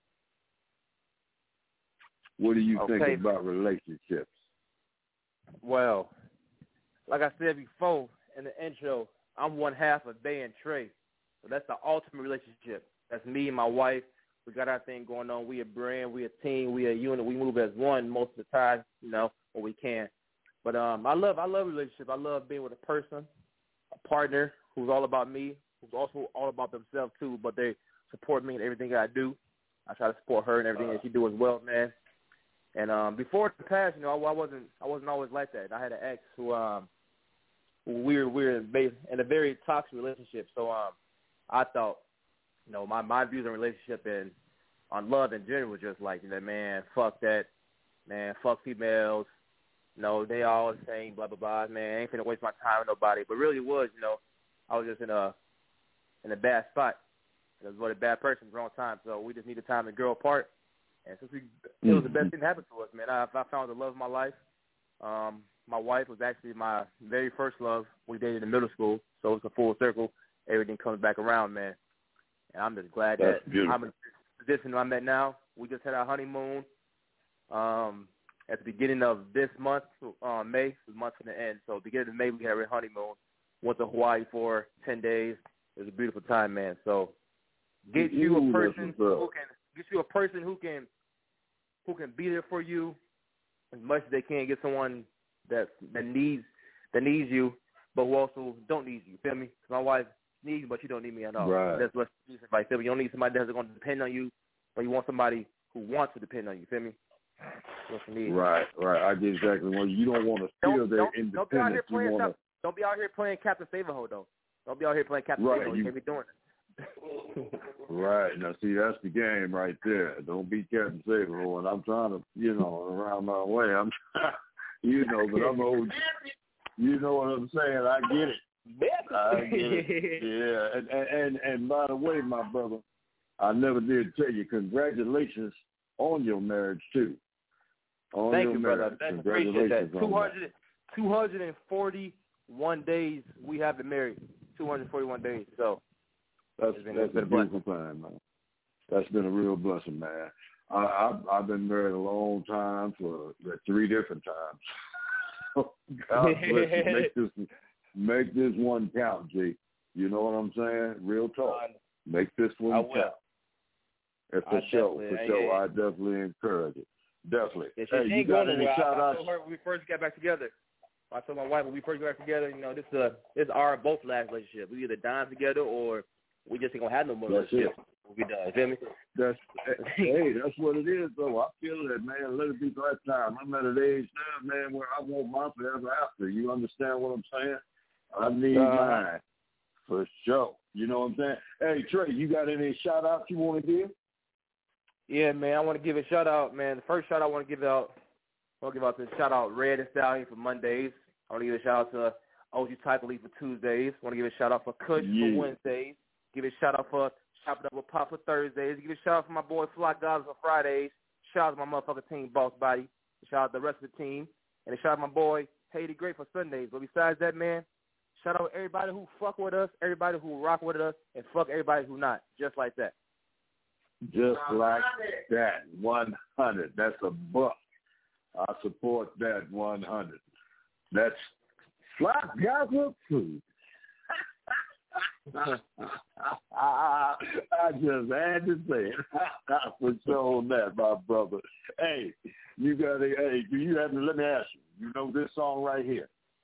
What do you think about relationships? Well, like I said before in the intro, I'm one half of Bay and Trey. So that's the ultimate relationship. That's me and my wife. We got our thing going on. We a brand. We a team. We a unit. We move as one most of the time, when we can. But I love relationships. I love being with a person, a partner who's all about me, who's also all about themselves too, but they support me in everything I do. I try to support her in everything that she do as well, man. And before the past, I wasn't always like that. I had an ex who we were in a very toxic relationship. So I thought, my views on relationship and on love in general was just like, man, fuck that, man, fuck females. They all the same, blah blah blah. Man, I ain't finna waste my time with nobody. But really, it was, I was just in a bad spot. I was a bad person at the wrong time. So we just needed time to grow apart. And since it was the best thing that happened to us, man. I found the love of my life. My wife was actually my very first love. We dated in middle school, so it's a full circle. Everything comes back around, man. And I'm just glad that I'm in the position I'm at now. We just had our honeymoon at the beginning of this month, May. The month's going to end. So beginning of May, we had our honeymoon. Went to Hawaii for 10 days. It was a beautiful time, man. So get you a person who can be there for you as much as they can. Get someone that needs you, but who also don't need you. Feel me? My wife needs you, but she don't need me at all. Right. That's what somebody feel me. You don't need somebody that's going to depend on you, but you want somebody who wants to depend on you. Feel me? That's what you need. Right. I get exactly what you don't want to feel their independence. Don't be out here playing Captain Save-A-Ho, though. Don't be out here playing Captain Save-A-Ho. You can't be doing it. Right. Now, see, that's the game right there. Don't be Captain Save-A-Ho. And I'm trying to, around my way. I'm trying, but I'm old. You know what I'm saying? I get it. Yeah. And by the way, my brother, I never did tell you, congratulations on your marriage, too. Thank you, brother. I appreciate that. 241 days we have been married. 241 days. So that's a beautiful time, man. That's been a real blessing, man. I've been married a long time for 3 different times. God bless you. Make this one count, G. You know what I'm saying? Real talk. Make this one count. And for sure, I definitely encourage it. Definitely. Yeah, hey, you got any shout-outs? I told her when we first got back together. I told my wife when we first got back together, this is our both last relationship. We either dine together or we just ain't going to have no more relationship. We'll be done. You feel me? That's what it is, though. I feel that, man. Let it be the right time. I'm at an age now, man, where I want my forever after. You understand what I'm saying? I need mine. For sure. You know what I'm saying? Hey, Trey, you got any shout-outs you want to give? Yeah, man, I want to give a shout-out, man. The first shout-out I want to give out Red and Stallion for Mondays. I want to give a shout-out to OG Type Elite for Tuesdays. I want to give a shout-out for Kush for Wednesdays. Give a shout-out for Chopping Up with Pop for Thursdays. Give a shout-out for my boy Fly Gods for Fridays. Shout-out to my motherfucking team, Boss Body. Shout-out to the rest of the team. And a shout-out to my boy Haiti Great for Sundays. But besides that, man, shout-out to everybody who fuck with us, everybody who rock with us, and fuck everybody who not. Just like that. Just like that, 100. That's a buck. I support that 100. That's Fly Gospel Food. I just had to say it. For sure on that, my brother. Hey, do you have to, let me ask you, you know this song right here?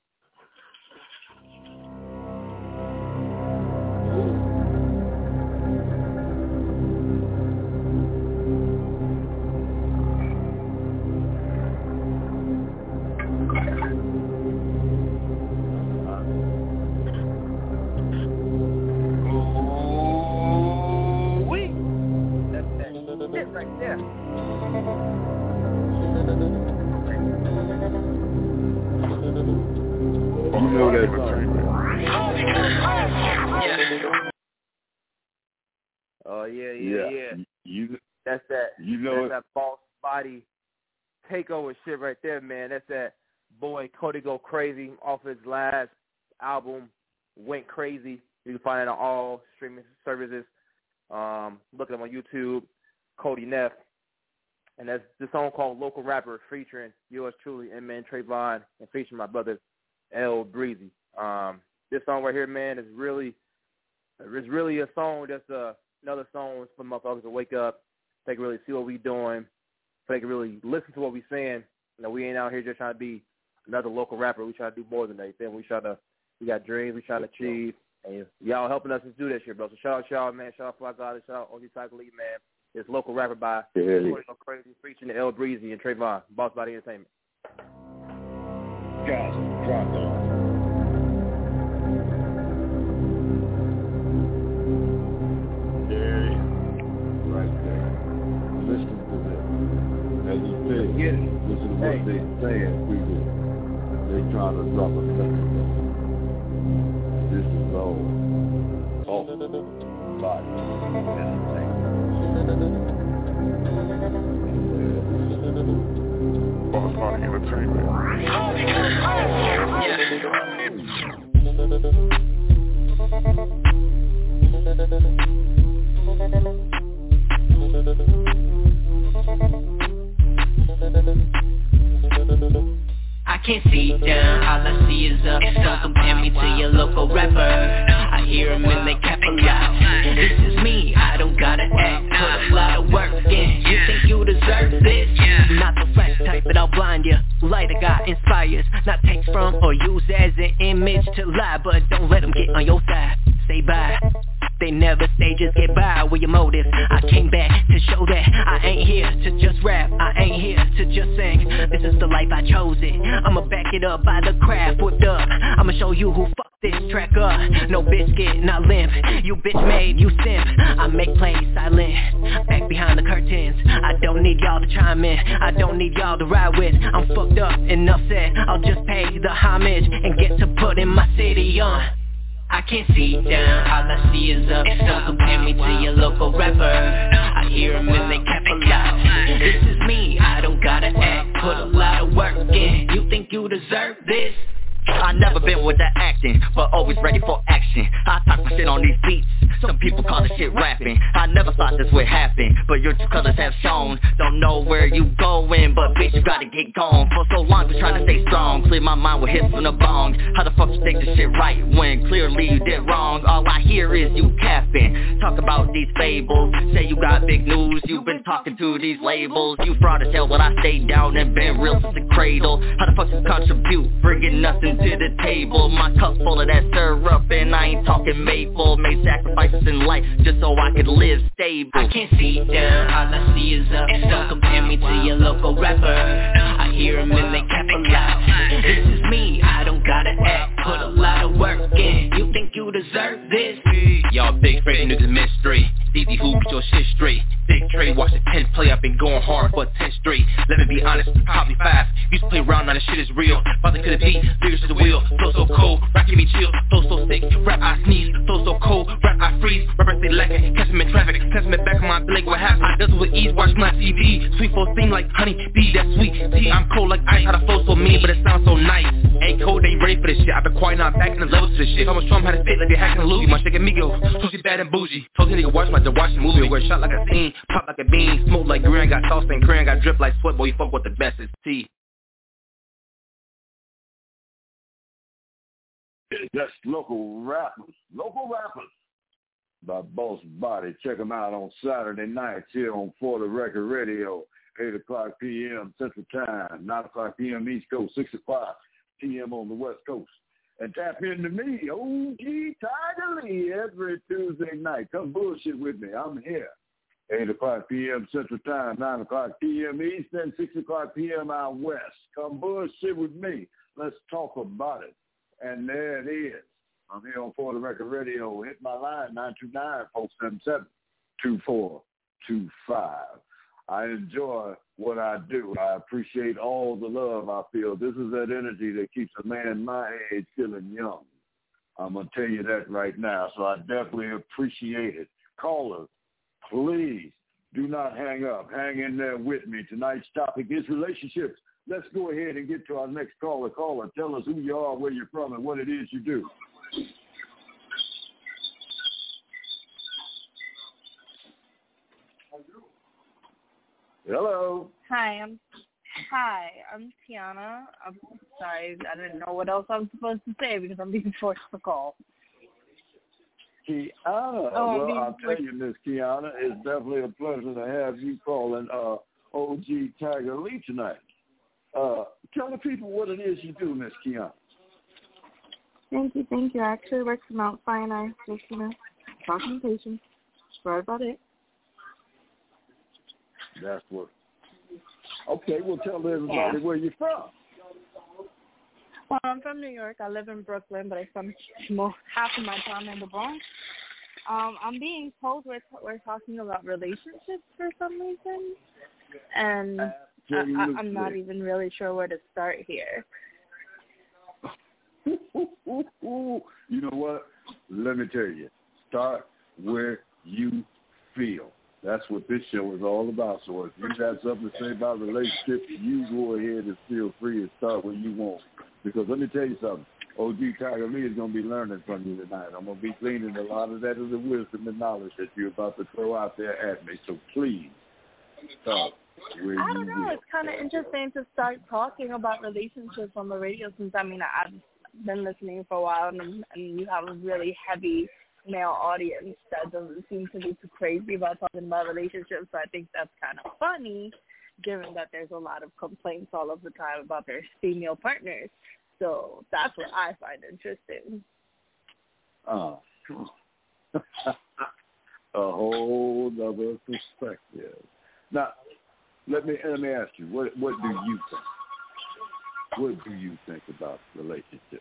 That Boss Body takeover shit right there, man. That's that boy Cody Go Crazy off his last album, Went Crazy. You can find it on all streaming services. Look at him on YouTube, Cody Neff. And that's the song called Local Rapper featuring yours truly, M-Man Trayvon, and featuring my brother, L Breezy. This song right here, man, is really a song that's another song for motherfuckers to wake up. They can really see what we doing. So they can really listen to what we saying. You know, we ain't out here just trying to be another local rapper. We try to do more than anything. We got dreams we trying to achieve. And y'all helping us to do that shit, bro. So shout out y'all, man. Shout out Fly God. Shout out OG Cycle League, man. It's Local Rapper by Go Crazy, featuring L Breezy and Trayvon, Boss Body Entertainment. Guys, drop that. Yeah, right there. Listen to this. As you said, listen to what they're saying, people. They're trying to drop a message. This is all body entertainment. Boss Body Entertainment. I can't see down, all I see is up. Don't compare me to your local rapper. I hear them and they capitalize. This is me, I don't gotta act. Put a lot of work in. You think you deserve this? Not the flash type, but I'll blind you. Light a guy inspires, not takes from or use as an image to lie. But don't let them get on your side. Say bye. They never say just get by with your motive. I came back to show that I ain't here to just rap. I ain't here to just sing. This is the life I chose it. I'ma back it up by the craft whipped up. I'ma show you who fucked this track up. No biscuit, not limp. You bitch made, you simp. I make plays silent. Back behind the curtains. I don't need y'all to chime in. I don't need y'all to ride with. I'm fucked up, enough said. I'll just pay the homage and get to putting my city on. I can't see down, all I see is up. Don't compare me to your local rapper. I hear them and they capitalize. This is me, I don't gotta act. Put a lot of work in. You think you deserve this? I never been with the acting, but always ready for action. I talk my shit on these beats. Some people call this shit rapping. I never thought this would happen, but your true colors have shown. Don't know where you going, but bitch, you gotta get gone. For so long, been trying to stay strong. Clear my mind with hits from the bong. How the fuck you think this shit right when clearly you did wrong? All I hear is you capping. Talk about these fables. Say you got big news. You've been talking to these labels. You fraud as hell, but I stayed down and been real since the cradle. How the fuck you contribute? Bringing nothing to the table. My cup full of that syrup, and I ain't talking maple. Made sacrifices in life just so I could live stable. I can't see down, all I see is up. Don't compare me to your local rapper. I hear them and they capitalize. This is me, I don't gotta act. Put a lot of work in. You think you deserve this? Y'all big fake niggas mystery. DD who get your shit straight. Big trade, watch the 10 play up and going hard for 10 straight. Let me be honest, probably 5. Used to play around, now the shit is real. Father could it be, lyrics to the wheel. Flow so cold, rap give me chill. Flow so sick, rap I sneeze. Flow so cold, rap I freeze. Rappers they lacking, catch them in traffic. Catch them back on my leg, what happened? I does it with ease, watch my TV. Sweet flow sing like honey bee, that sweet tea. I'm cold like ice, how the flow so mean, but it sounds so nice. Ain't cold, they ain't ready for this shit. I've been quiet, now I'm back in the levels to this shit. Almost Trump had a fit like they hacking a Louis. My shit amigo, sushi bad and bougie. Told the nigga watch my watch the movie. Where shot like a scene, pop like a bean. Smoke like green, got sauce and cream, got drip like sweat. Boy, you fuck with the best, it's tea. That's local rappers by Boss Body. Check them out on Saturday nights here on For the Record Radio, 8 o'clock p.m. Central Time, 9 o'clock p.m. East Coast, 6 o'clock p.m. on the West Coast. And tap into me, OG Tiger Lee, every Tuesday night. Come bullshit with me. I'm here. 8 o'clock p.m. Central Time, 9 o'clock p.m. East, and 6 o'clock p.m. out West. Come bullshit with me. Let's talk about it. And there it is. I'm here on For the Record Radio. Hit my line, 929-477-2425. I enjoy what I do. I appreciate all the love I feel. This is that energy that keeps a man my age feeling young. I'm going to tell you that right now. So I definitely appreciate it. Callers, please do not hang up. Hang in there with me. Tonight's topic is relationships. Let's go ahead and get to our next caller. Caller, tell us who you are, where you're from, and what it is you do. Hello. Hi, I'm Tiana. I'm sorry, I didn't know what else I was supposed to say because I'm being forced to call. Kiana. I'll tell you, Miss Kiana, it's definitely a pleasure to have you calling OG Tiger Lee tonight. Tell the people what it is you do, Miss Kiana. Thank you. I actually work for Mount Sinai, just, documentation. Sorry about it. That's what. Okay, well, tell everybody where you're from. Well, I'm from New York. I live in Brooklyn, but I spend half of my time in the Bronx. I'm being told we're talking about relationships for some reason, and I'm not even really sure where to start here. You know what? Let me tell you. Start where you feel. That's what this show is all about. So if you got something to say about relationships, you go ahead and feel free to start where you want. Because let me tell you something. OG Tiger Lee is going to be learning from you tonight. I'm going to be gleaning a lot of that of the wisdom and knowledge that you're about to throw out there at me. So please start where you will. I don't know. It's kind of interesting to start talking about relationships on the radio since, I've been listening for a while and you have a really heavy male audience that doesn't seem to be too crazy about talking about relationships. So I think that's kind of funny, given that there's a lot of complaints all of the time about their female partners. So that's what I find interesting. A whole other perspective. Now, let me ask you, what do you think? What do you think about relationships?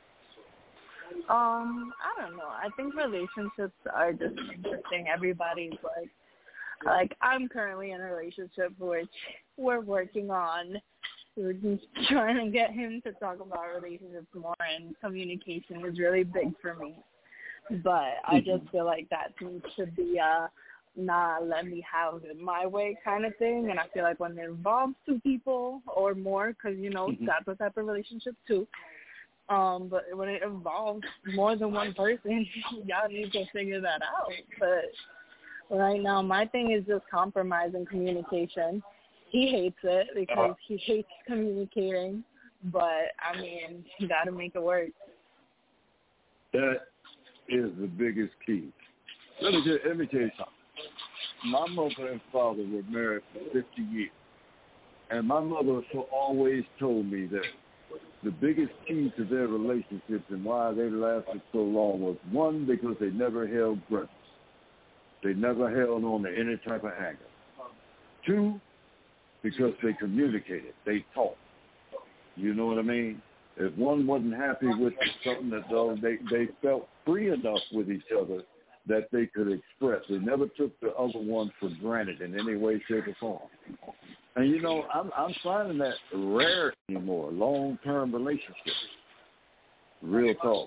I don't know. I think relationships are just interesting. Everybody's like I'm currently in a relationship which we're working on. We're just trying to get him to talk about relationships more, and communication is really big for me. But I just feel like that needs to be let me have it my way kind of thing. And I feel like when it involves two people or more, because, that's a type of relationship too. But when it involves more than one person, y'all need to figure that out. But right now, my thing is just compromise and communication. He hates it because he hates communicating. But, you got to make it work. That is the biggest key. Let me tell you something. My mother and father were married for 50 years. And my mother always told me that the biggest key to their relationships and why they lasted so long was, one, because they never held grudges. They never held on to any type of anger. Two, because they communicated. They talked. You know what I mean? If one wasn't happy with something that they felt free enough with each other that they could express. They never took the other one for granted in any way, shape, or form. And, I'm finding that rare anymore, long-term relationships. Real talk.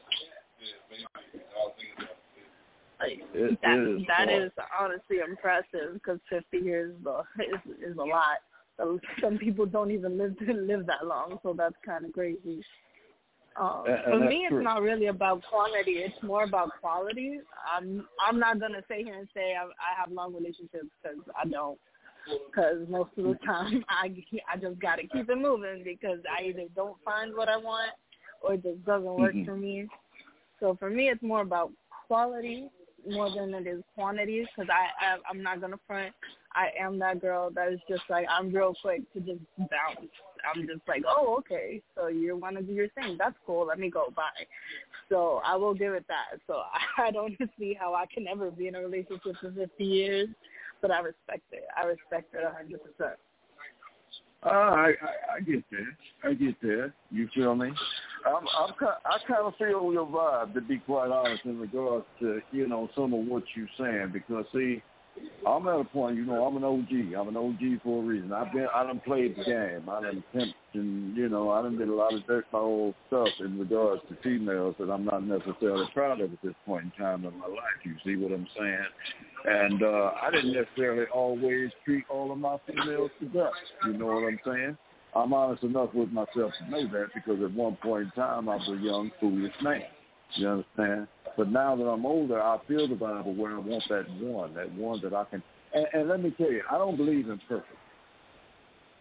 That is honestly impressive because 50 years is a lot. So some people don't even live that long, so that's kind of crazy. For me, it's not really about quantity. It's more about quality. I'm not going to sit here and say I have long relationships because I don't. Because most of the time, I just got to keep it moving because I either don't find what I want or it just doesn't work for me. So for me, it's more about quality more than it is quantity because I'm not going to front. I am that girl that is just like, I'm real quick to just bounce. I'm just like, oh, okay, so you want to do your thing. That's cool. Let me go. Bye. So I will give it that. So I don't see how I can ever be in a relationship for 50 years, but I respect it. I respect it 100%. I get that. I get that. You feel me? I kind of feel your vibe, to be quite honest, in regards to, some of what you're saying. Because, see, I'm at a point, I'm an OG. I'm an OG for a reason. I done played the game. I done pimped and, I done did a lot of dirt my old stuff in regards to females that I'm not necessarily proud of at this point in time in my life. You see what I'm saying? And I didn't necessarily always treat all of my females to death. You know what I'm saying? I'm honest enough with myself to know that because at one point in time I was a young, foolish man. You understand? But now that I'm older, I feel the Bible where I want that one that I can. And let me tell you, I don't believe in perfect.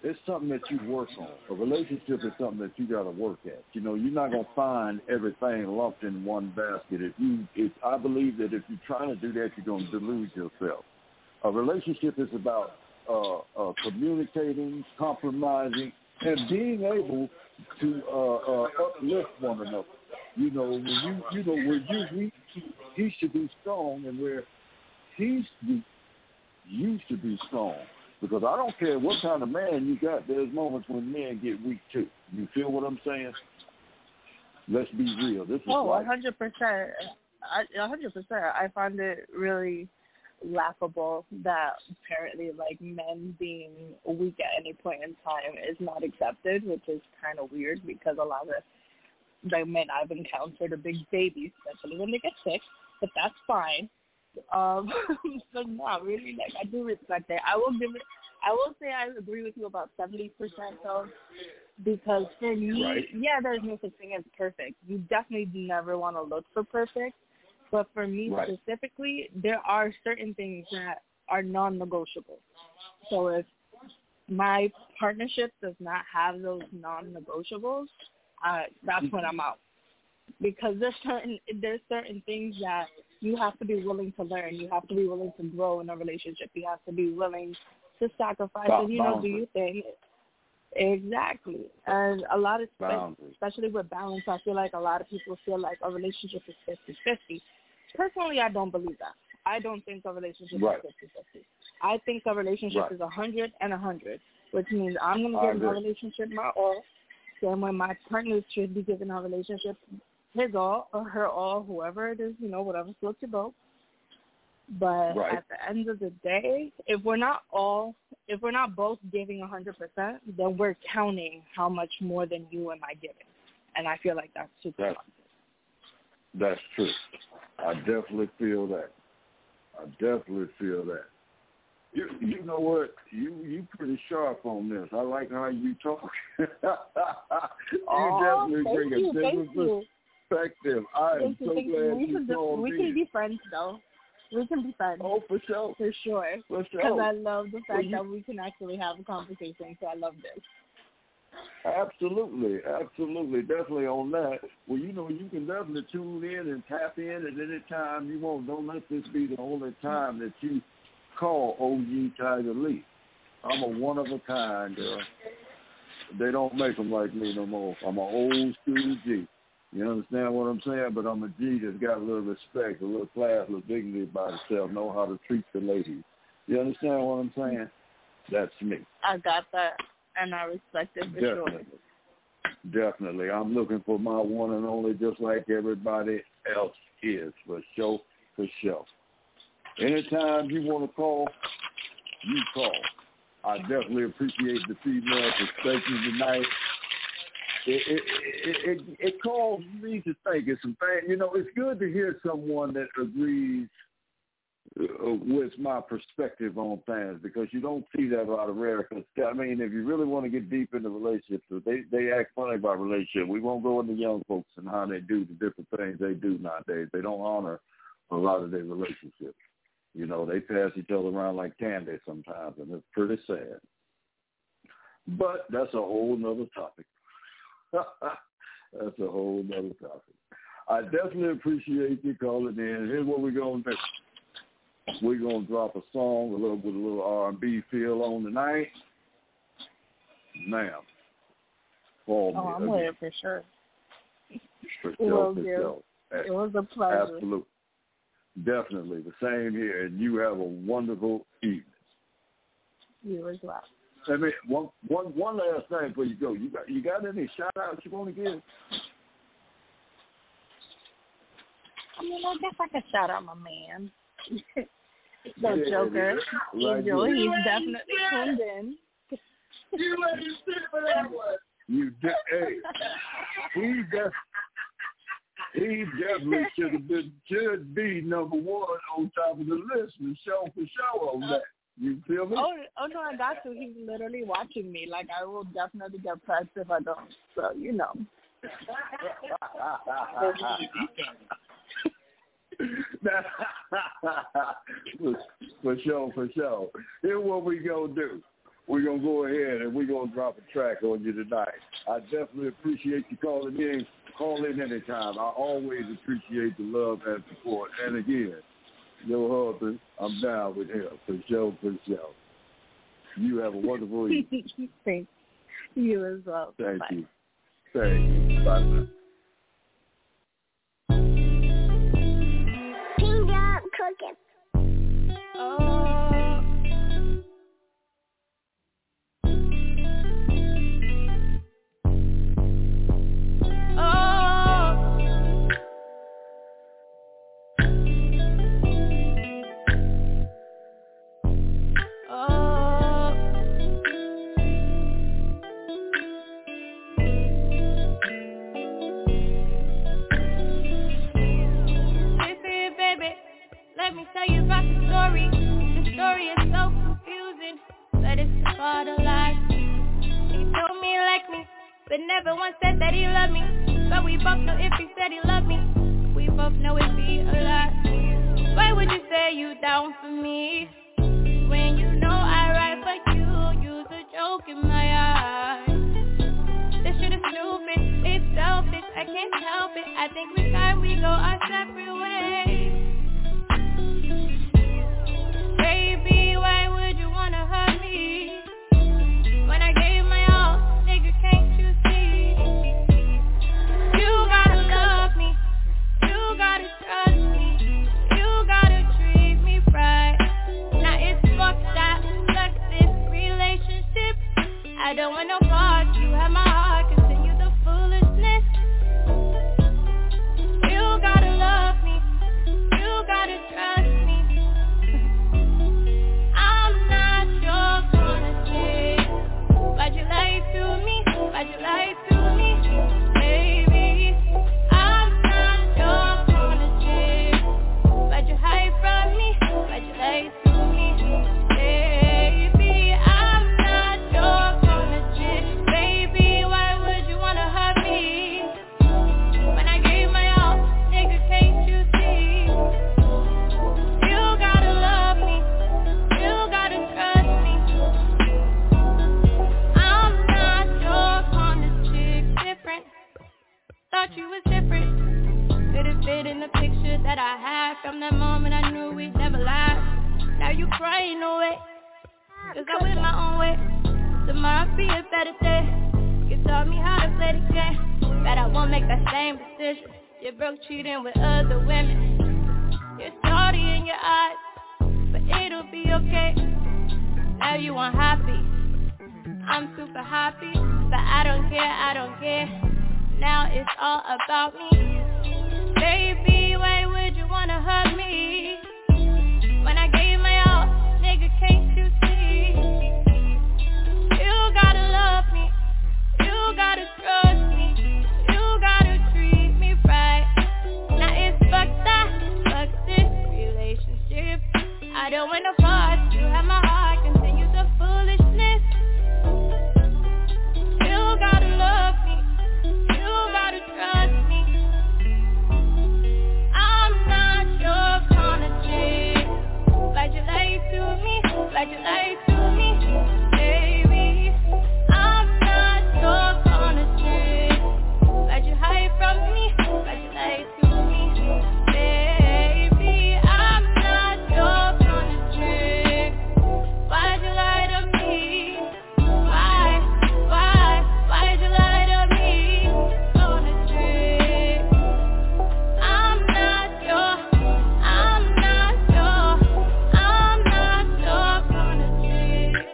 it's something that you work on. A relationship is something that you got to work at. You know, you're not going to find everything lumped in one basket. I believe that if you're trying to do that, you're going to delude yourself. A relationship is about communicating, compromising, and being able to uplift one another. You know, when where you weak, he should be strong, and where he's weak, you should be strong. Because I don't care what kind of man you got, there's moments when men get weak too. You feel what I'm saying? Let's be real. This is 100%. 100%. I find it really laughable that apparently like men being weak at any point in time is not accepted, which is kind of weird because a lot of the men I've encountered are big babies, especially when they get sick, but that's fine. But not really. Like, I do respect it. I will say I agree with you about 70% though, because for me, right. Yeah, there's no such thing as perfect. You definitely never want to look for perfect, but for me right. Specifically, there are certain things that are non-negotiable. So if my partnership does not have those non-negotiables, that's when I'm out. Because there's certain things that you have to be willing to learn. You have to be willing to grow in a relationship. You have to be willing to sacrifice and, do your thing. Exactly. And a lot of, especially with balance, I feel like a lot of people feel like a relationship is 50-50. Personally, I don't believe that. I don't think a relationship is 50-50. I think a relationship is 100 and 100, which means I'm going to give my relationship my all. Same way my partner should be giving our relationship his all or her all, whoever it is, whatever floats your boat. But at the end of the day, if we're not both giving 100%, then we're counting how much more than you am I giving. And I feel like that's super fun. That's true. I definitely feel that. You know what? You pretty sharp on this. I like how you talk. You definitely bring a different perspective. I am so glad you called me. We can be friends, though. We can be friends. Oh, for sure. For sure. Because I love the fact that we can actually have a conversation, so I love this. Absolutely. Definitely on that. Well, you can definitely tune in and tap in at any time you want. Don't let this be the only time that you call OG Tiger Lee. I'm a one-of-a-kind, girl. They don't make them like me no more. I'm an old school G. You understand what I'm saying? But I'm a G that's got a little respect, a little class, a little dignity about itself, know how to treat the ladies. You understand what I'm saying? That's me. I got that, and I respect it for sure. Definitely. I'm looking for my one and only just like everybody else is, for sure. Anytime you want to call, you call. I definitely appreciate the female perspective tonight. It calls me to think of some things. It's good to hear someone that agrees with my perspective on things, because you don't see that a lot of rare. Because, if you really want to get deep into relationships, they act funny about relationships. We won't go into young folks and how they do the different things they do nowadays. They don't honor a lot of their relationships. They pass each other around like candy sometimes, and it's pretty sad. But that's a whole nother topic. I definitely appreciate you calling in. Here's what we're going to do. We're going to drop a song with a little R&B feel on tonight. Ma'am. I'm here for sure. For sure. It was a pleasure. Absolutely. Definitely. The same here. And you have a wonderful evening. You as well. One last thing before you go. You got any shout-outs you want to give? I guess I could shout out my man. The Joker. Angel. He's definitely tuned in. You let him sit for that one. Hey, he definitely should be number one on top of the list, for sure on that. You feel me? Oh no, I got to. He's literally watching me. Like, I will definitely get pressed if I don't. So, For sure. Here's what we gonna do. we're going to go ahead and we're going to drop a track on you tonight. I definitely appreciate you calling in. Call in anytime. I always appreciate the love and support. And again, your husband, I'm down with him. For sure. You have a wonderful evening. Thank you as well. Thank Bye. you. Thank you. Bye. Cooking. Let me tell you about the story. The story is so confusing, but it's the part of life. He told me he liked me, but never once said that he loved me. But we both know if he said he loved me, we both know it'd be a lie. Why would you say you down for me when you know I ride for you? Use a joke in my eyes. This shit is stupid, it's selfish, I can't help it. I think with time we go our separate ways. Baby, why would you wanna hurt me when I gave my all? Nigga, can't you see? You gotta love me, you gotta trust me, you gotta treat me right. Now it's fucked up, fuck this relationship. I don't want no parts, you have my heart, continue the foolishness. You gotta love me, you gotta trust me. I'm not your kind of chick. Why'd you lie to me? Why'd you lie to me? Baby, I'm not your kind of chick. Why'd you hide from me? Why'd you lie to me? Baby, I'm not your kind of chick. Baby, why would you wanna hurt me when I gave my all? Nigga, can't you see? You gotta love me, you gotta trust me. I'm not your kind of chick. Different, thought you was different. Could've fit in the picture that I had. From that moment I knew we'd never last. Now you crying away, cause I went my own way. Tomorrow be a better day. You taught me how to play the game, but I won't make that same decision. You're broke cheating with other women. You're salty in your eyes, but it'll be okay. Now you unhappy, I'm super happy, but I don't care. Now it's all about me. Baby, why would you wanna hurt me when I gave my all? Nigga, can't you see? You gotta love me, you gotta trust me, you gotta treat me right. Now it's fucked up, fuck this relationship. I don't want no parts, you have my heart, continue the foolishness. You gotta love me, you gotta trust me. I'm not your kind of chick. Why'd you lie to me? Why'd you lie to me? Baby, I'm not your kind of chick. Why'd you hide from me? Why'd you lie to me? Baby, I'm not your kind of chick. Why'd you lie to me? Why'd you lie to me? Kind of chick. I'm not your kind of chick.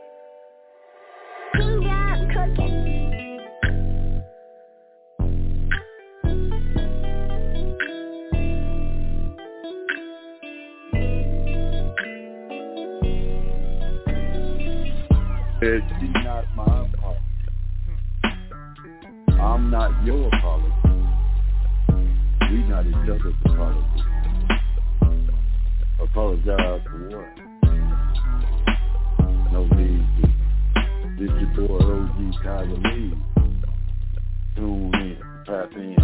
Finger cooking. It's not my apology. I'm not your apology. We not each other's apology. Apologize for what? No need to. This your boy OG Tiger Lee. Tune in, tap in.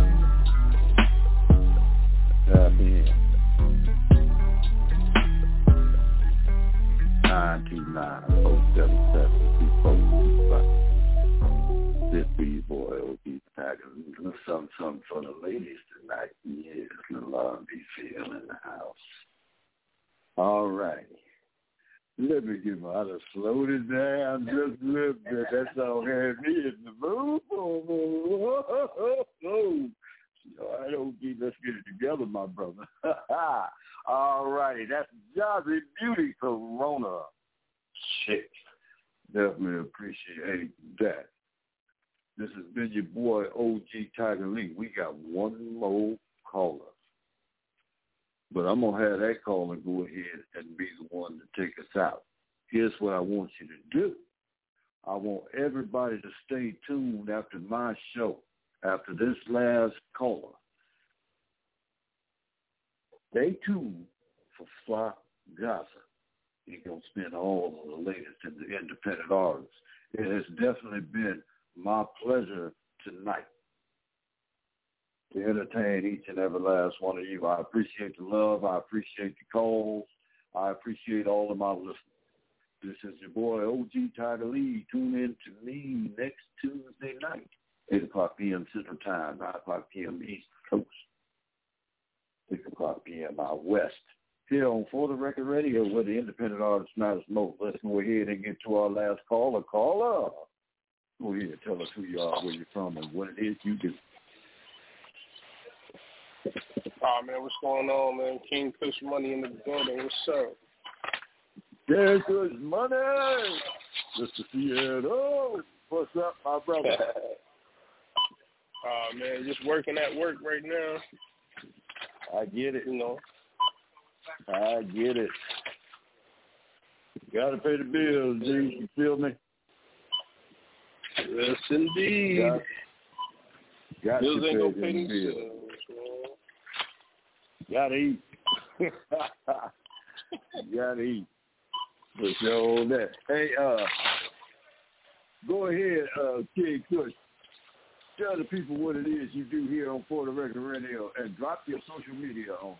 Tap in. 929-477-2425. This be your boy, OG Tiger. Something for the ladies tonight. Yes, little R&B feel in the house. All right. Let me get my, I just slowed it down just a little bit. That's all had me in the mood. I don't keep, let's get it together, my brother. All righty. That's Jazzy Beauty Corona. Shit. Definitely appreciate that. This has been your boy, OG Tiger Lee. We got one more caller. But I'm going to have that caller go ahead and be the one to take us out. Here's what I want you to do. I want everybody to stay tuned after my show, after this last caller. Stay tuned for Fly Gaza. He's going to spin all of the latest in the independent artists. It has definitely been my pleasure tonight to entertain each and every last one of you. I appreciate the love. I appreciate the calls. I appreciate all of my listeners. This is your boy, OG Tiger Lee. Tune in to me next Tuesday night, 8 o'clock p.m. Central Time, 9 o'clock p.m. East Coast, 6 o'clock p.m. out West. Here on For the Record Radio, where the independent artists matters most. Let's go ahead and get to our last caller. Caller, go ahead and tell us who you are, where you're from, and what it is you do. Oh, man, what's going on, man? King Kush Money in the building. What's up? King Kush Money! Mr. Seattle. What's up, my brother? Oh, man, just working at work right now. I get it. You know. I get it. Got to pay the bills, G. You feel me? Yes, indeed. Got bills to ain't gonna pay the bills. bills. Gotta eat. Gotta eat. For sure that. Hey, go ahead, King Kush. Tell the people what it is you do here on For the Record Radio and drop your social media on.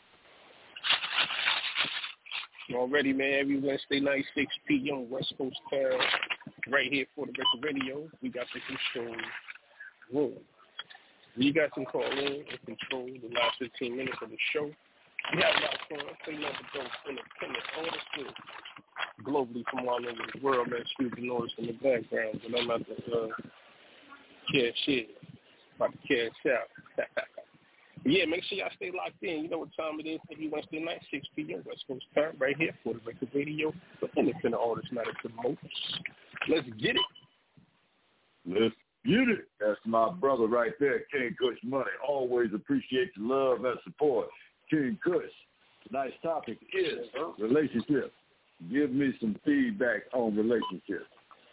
Already, man, every Wednesday night, 6 p.m. West Coast time, right here For the Record Radio. We got the control room. You guys can call in and control the last 15 minutes of the show. We have a lot of fun. Play nothing but those independent artists globally from all over the world. Man, excuse the noise in the background, but I'm about to cash shit. About to cash out. Yeah, make sure y'all stay locked in. You know what time it is every Wednesday night, 6 p.m. West Coast time, right here For the Record Radio. But independent artists matter the most. Let's get it. Let's get it. That's my brother right there, King Kush Money. Always appreciate the love and support. King Kush. Tonight's topic is relationships. Give me some feedback on relationships.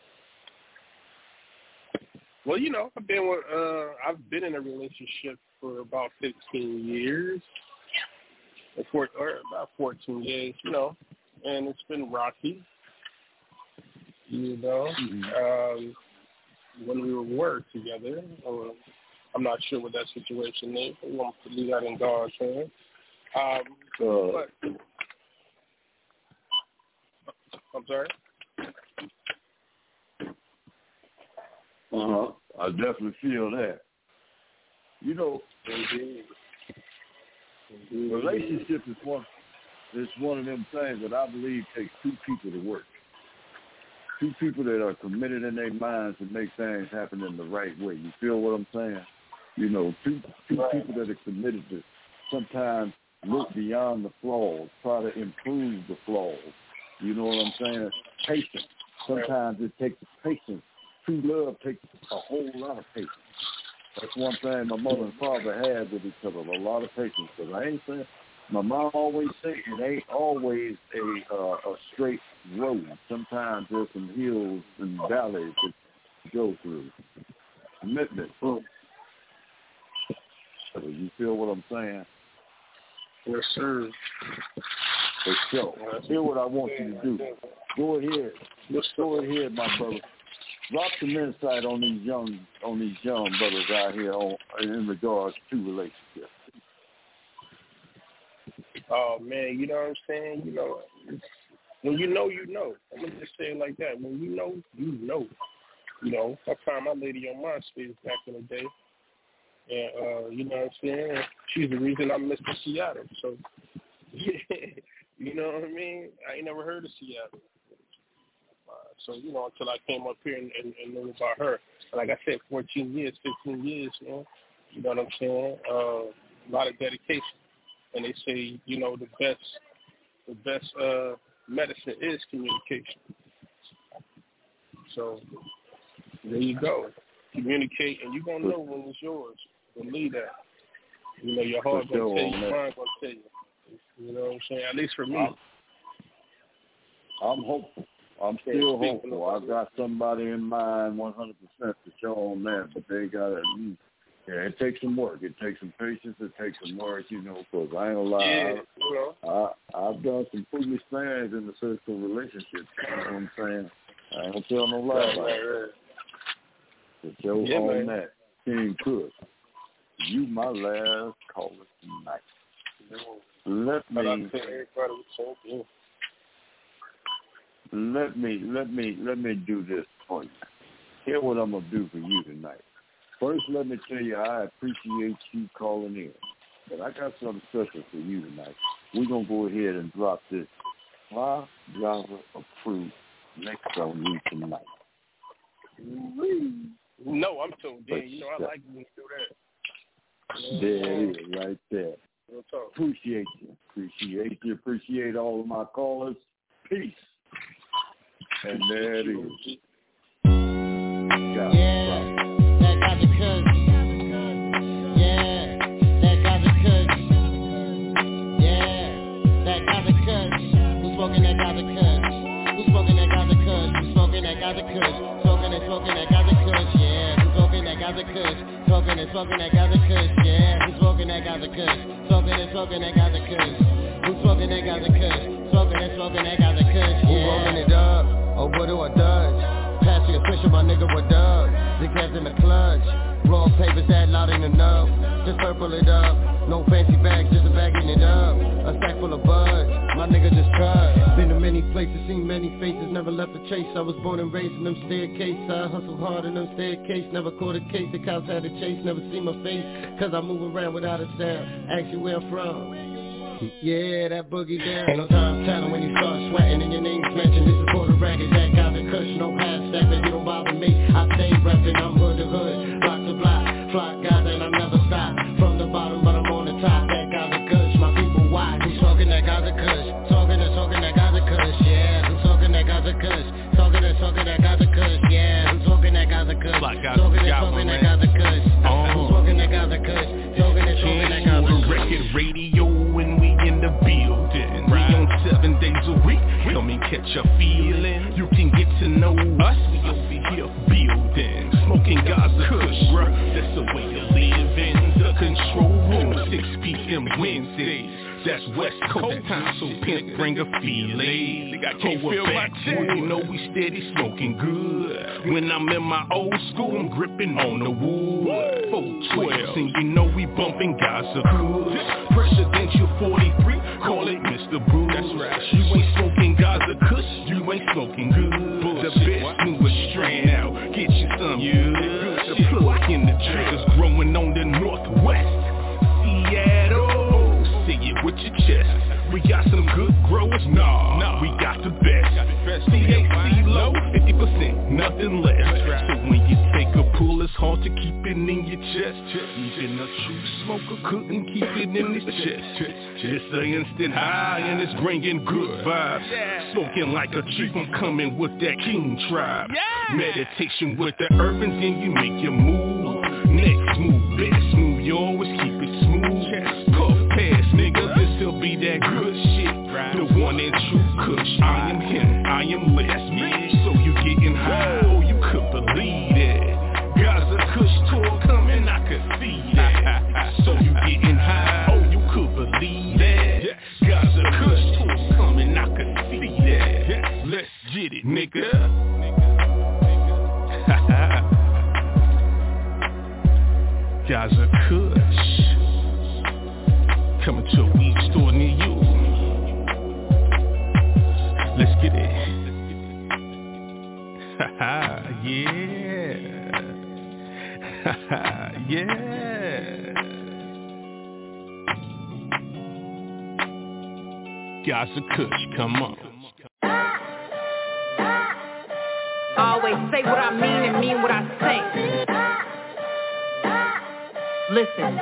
Well, you know, I've been in a relationship for about 15 years, or about 14 years, you know, and it's been rocky, you know. When we were together, I'm not sure what that situation is. We want to leave that in God's hands. But I'm sorry. I definitely feel that. You know, relationship is one of them things that I believe takes two people to work. Two people that are committed in their minds to make things happen in the right way. You feel what I'm saying? You know, two people that are committed to sometimes look beyond the flaws, try to improve the flaws. You know what I'm saying? Patience. Sometimes it takes patience. True love takes a whole lot of patience. That's one thing my mother and father had with each other, a lot of patience. Because I ain't saying, my mom always said it ain't always a straight road. Sometimes there's some hills and valleys to go through. Commitment. You feel what I'm saying? Yes, sir. For sure. Here's what I want you to do. Go ahead. Go ahead, my brother. Drop some insight on these young brothers out here in regards to relationships. Oh man, you know what I'm saying? You know, When you know, you know. I'm going to just say it like that. When you know, you know. You know, I found my lady on MySpace back in the day. And, you know what I'm saying? She's the reason I'm Mr. Seattle. So, you know what I mean? I ain't never heard of Seattle. So, you know, until I came up here and knew about her. Like I said, 14 years, 15 years, man. You know what I'm saying? A lot of dedication. And they say, you know, the best medicine is communication. So there you go. Communicate, and you're going to know when it's yours. Believe that. You know, your heart going to tell you, your mind going to tell you. You know what I'm saying? At least for me. I'm hopeful. I'm still hopeful. I've got somebody in mind 100% to show on that, but they got to, it takes some work. It takes some patience. It takes some work, you know, because I ain't going to lie. I've done some foolish things in the search for relationships. You know what I'm saying? I ain't going to tell no lie about it. To show on that, King Kush, you my last caller tonight. Let me do this for you. Here's what I'm gonna do for you tonight. First, let me tell you I appreciate you calling in, but I got something special for you tonight. We're gonna go ahead and drop this Fly Driver approved next on you tonight. No, I'm tuned in. You know, I like when you do that. There it is, right there. Appreciate you. Appreciate all of my callers. Peace. And there it is. That got the Kush. Yeah, that got the Kush. Yeah, that got the Kush. Who's smoking that got the Kush? Who's smoking that got the Kush? Who's smoking that got the Kush? Smoking that got the Kush. Yeah, who's smoking that got the Kush? Smoking that got the Kush. Yeah, who's smoking that got the Kush? Smoking that got the Kush. Who's smoking that got the Kush? Smoking that got the Kush. Who rolling it up? Oh, what do I dodge? Passing a push on my nigga, what up? Big hands in the clutch. Raw papers that loud ain't enough. Just purple it up. No fancy bags, just a bagging it up. A sack full of buds. My nigga just cut. Been to many places, seen many faces. Never left a chase. I was born and raised in them staircases. I hustled hard in them staircases. Never caught a case. The cops had to chase. Never see my face. Cause I move around without a sound. Ask you where I'm from. Yeah, that boogie down. Ain't no time telling when you start sweating and your name's mentioned. This is for the record, that got the Kush, no half stepping. You don't bother me, I stay reppin'. I'm hood to hood, block to block, fly guys and I never stop. From the bottom, but I'm on the top. That got the Kush, my people watch. Who's talking that got the Kush? Talking that got the Kush, yeah. Who's talking that got the Kush? Talking that got the Kush, yeah. Who's talking that got the Kush? Talking that got the Kush. Who's talking that got the Kush? Talking that got the Kush. Record radio when we in the building. We on 7 days a week. Come and catch a feeling. You can get to know us. We over here building, smoking Gaza Kush, bruh. That's the way to live in the control room. 6 p.m. Wednesdays. That's West Coast time, so pimp bring a feeling. I can't feel my chest. You know we steady smoking good. When I'm in my old school, I'm gripping on the wood. 412, and you know we bumping Gaza Kush. Presidential 43, call it Mr. Brew. That's right. You ain't smoking Gaza Kush, you ain't smoking good. The best newest strand out, get you some good. The plug in the triggers growing on the northwest. Seattle. With your chest, we got some good growers, nah, we got the best. THC low, 50%, nothing less. So when you take a pull, it's hard to keep it in your chest. Even a true smoker couldn't keep it in his chest. It's an instant high and it's bringing good vibes. Smoking like a chief, I'm coming with that king tribe. Meditation with the herb and then you make your move. Next move, best move, you always keep it smooth. Puff pass, nigga, this'll be that good shit. The one and true Kush. I am him, I am less. So you getting high, oh you could believe that. Gaza Kush tour coming, I could see that. So you getting high, oh you could believe that. Gaza Kush tour coming, I could see that. Let's get it, nigga. Gaza Kush coming to a weed store near you. Let's Yeah. Got some kush, come on. I always say what I mean and mean what I say. Listen.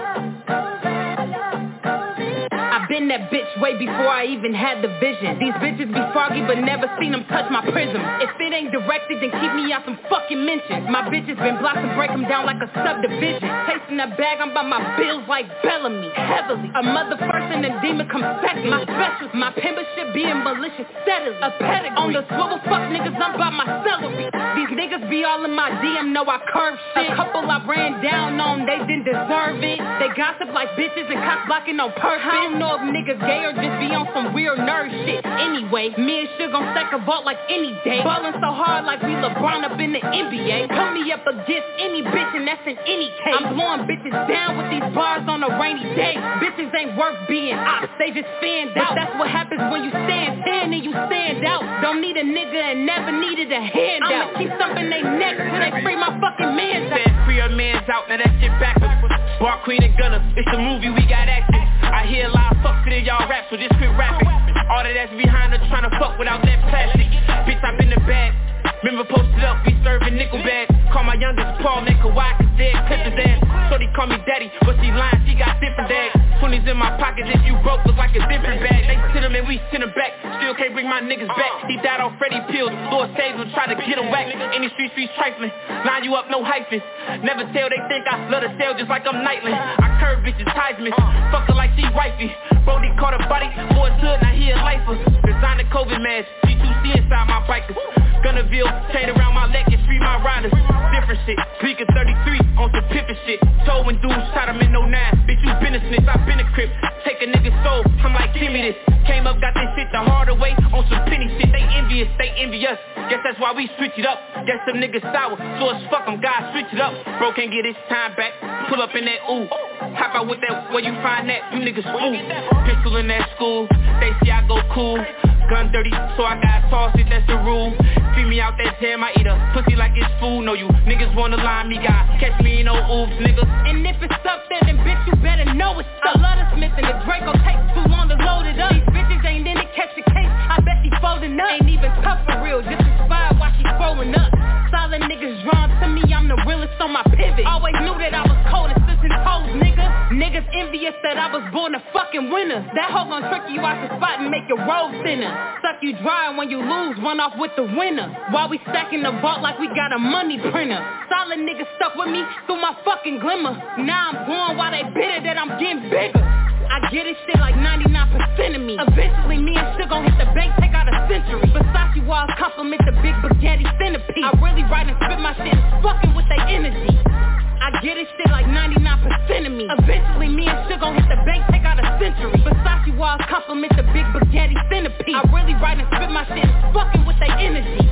I've been that bitch way before I even had the vision. These bitches be foggy but never seen them touch my prism. If it ain't directed then keep me out some fucking mentions. My bitches been blocked and break them down like a subdivision. Tasting that bag, I'm by my bills like Bellamy. Heavily, a mother first and then demon come second. My specials, my membership being malicious steadily. A pedigree, on the swivel fuck niggas, I'm by my celery. These niggas be all in my DM, know I curve shit. A couple I ran down on, they didn't deserve it. They gossip like bitches and cock blocking on purpose. I don't know if niggas gay or just be on some weird nerd shit. Anyway, me and Suge gon' stack a vault like any day. Ballin' so hard like we LeBron up in the NBA. Put me up against any bitch and that's in any case. I'm blowing bitches down with these bars on a rainy day. Bitches ain't worth being ops, they just fanned out. That's what happens when you stand tan and you stand out. Don't need a nigga and never needed a handout. I'ma keep thumping they neck till they free my fucking mans out. Said free a man's out, now that shit backwards. Bar Queen and Gunner, it's a movie, we got action. I hear a lot of fuck to y'all rap, so just quit rapping. All that ass behind her tryna fuck without that plastic. Bitch, I've been the bag. Remember posted up, we serving nickel bags. Call my youngest Paul, make a wide cause dead, clip his ass. Shorty call me daddy, but she lying, she got different bags. 20s in my pockets, if you broke, look like a different bag. They send him and we send him back, still can't bring my niggas back. He died on Freddie pills, Lord saves him, try to get him whacked. Any streets trifling, line you up, no hyphens. Never tell, they think I love to sell just like I'm Nightland. I curve bitches, Heisman, fuck her like she wifey. Brody caught a body, boy's hood, now he a lifer. Designer COVID mask, G2C inside my bikers. Gunnerville, chain around my leg and free my riders. Different shit, Bleaker 33 on some pimpin' shit. Told when dudes shot him in 09. Bitch, you been a snitch, I been a crip. Take a nigga's soul, I'm like, give me this. Came up, got this shit the harder way on some penny shit. They envious, they envy us. Guess that's why we switch it up. Guess some niggas sour, so it's fuck them, God switch it up. Bro can't get his time back, pull up in that ooh. Hop out with that, where you find that, you niggas ooh. Pistol in that school, they see I go cool. Gun dirty, so I got tossed it, that's the rule. Feed me out that jam, I eat a pussy like it's food. No, you niggas wanna line me, God. Catch me in no oops, nigga. And if it's up there, then bitch, you better know it's up. I love the Smith and the Draco, take too long to load it up. These bitches ain't in to catch the case, I bet she folding up. Ain't even tough for real, just inspired while she throwing up. Solid niggas drawn to me, I'm the realest on my pivot. Always knew that I was cold as sisters toes, nigga. Niggas envious that I was born a fucking winner. That hoe gon' trick you out the spot and make your road thinner. Suck you dry and when you lose, run off with the winner. While we stacking the vault like we got a money printer. Solid niggas stuck with me through my fucking glimmer. Now I'm going while they bitter that I'm getting bigger. I get this shit like 99% of me. Eventually me and Suge gon' hit the bank, take out a century. Versace walls compliment the big spaghetti centipede. I really write and spit my shit, fucking with their energy. I get this shit like 99% of me. Eventually me and Suge gon' hit the bank, take out a century. Versace walls compliment the big spaghetti centipede. I really write and spit my shit, fucking with their energy.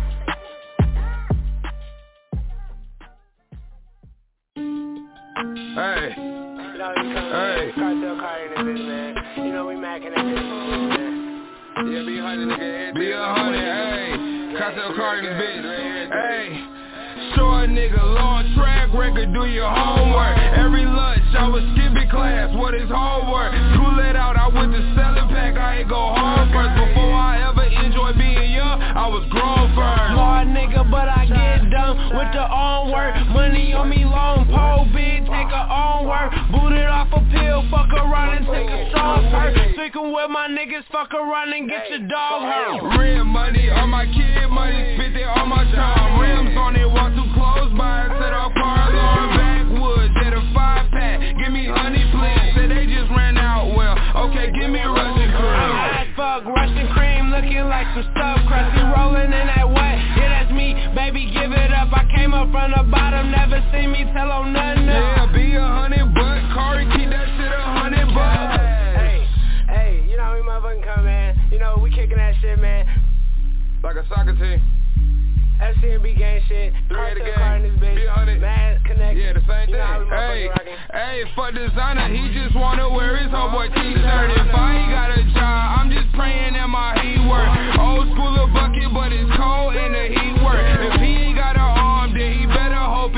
Hey, hey, Cartel Card in this bitch, man. You know we macking that bitch, man. Yeah, be 100, nigga. Be 100, hey. Cartel Card in this bitch, hey. Short nigga, long track record, do your homework. Every lunch, I was skipping class, what is homework? School it out, I went to selling pack, I ain't go home first. Before I ever enjoyed being young, I was grown first. Smart nigga, but I get done with the own work. Money on me, long pole, big, take her own work. Booted off a pill, fuck around and take a strong hurt. Sticking with my niggas, fuck around and get your dog hurt. Real money on my kid, money spit it on my child. Rims on it, walk too close by, set up cars on backwoods, hit a 5-pack. Give me honey, please. Said they just ran out, well, okay, give me Russian cream. Fuck Russian cream, looking like some stuff crusty, rolling in that wet. Yeah, that's me, baby, give it up. I came up from the bottom, never seen me tell on nothing. Yeah, be 100 bucks, Corey, keep that shit 100 bucks. Hey, you know how we motherfucking come, man. You know, we kicking that shit, man. Like a soccer team. FCNB gang shit, Cartel Card in this bitch, Mad Connect. Yeah, the same thing. Hey, fuck designer, he just wanna wear his homeboy t-shirt. If I ain't got a job, I'm just praying that my heat work. Old school of bucket, but it's cold and the heat work. If he ain't got an arm, then he better hope his feet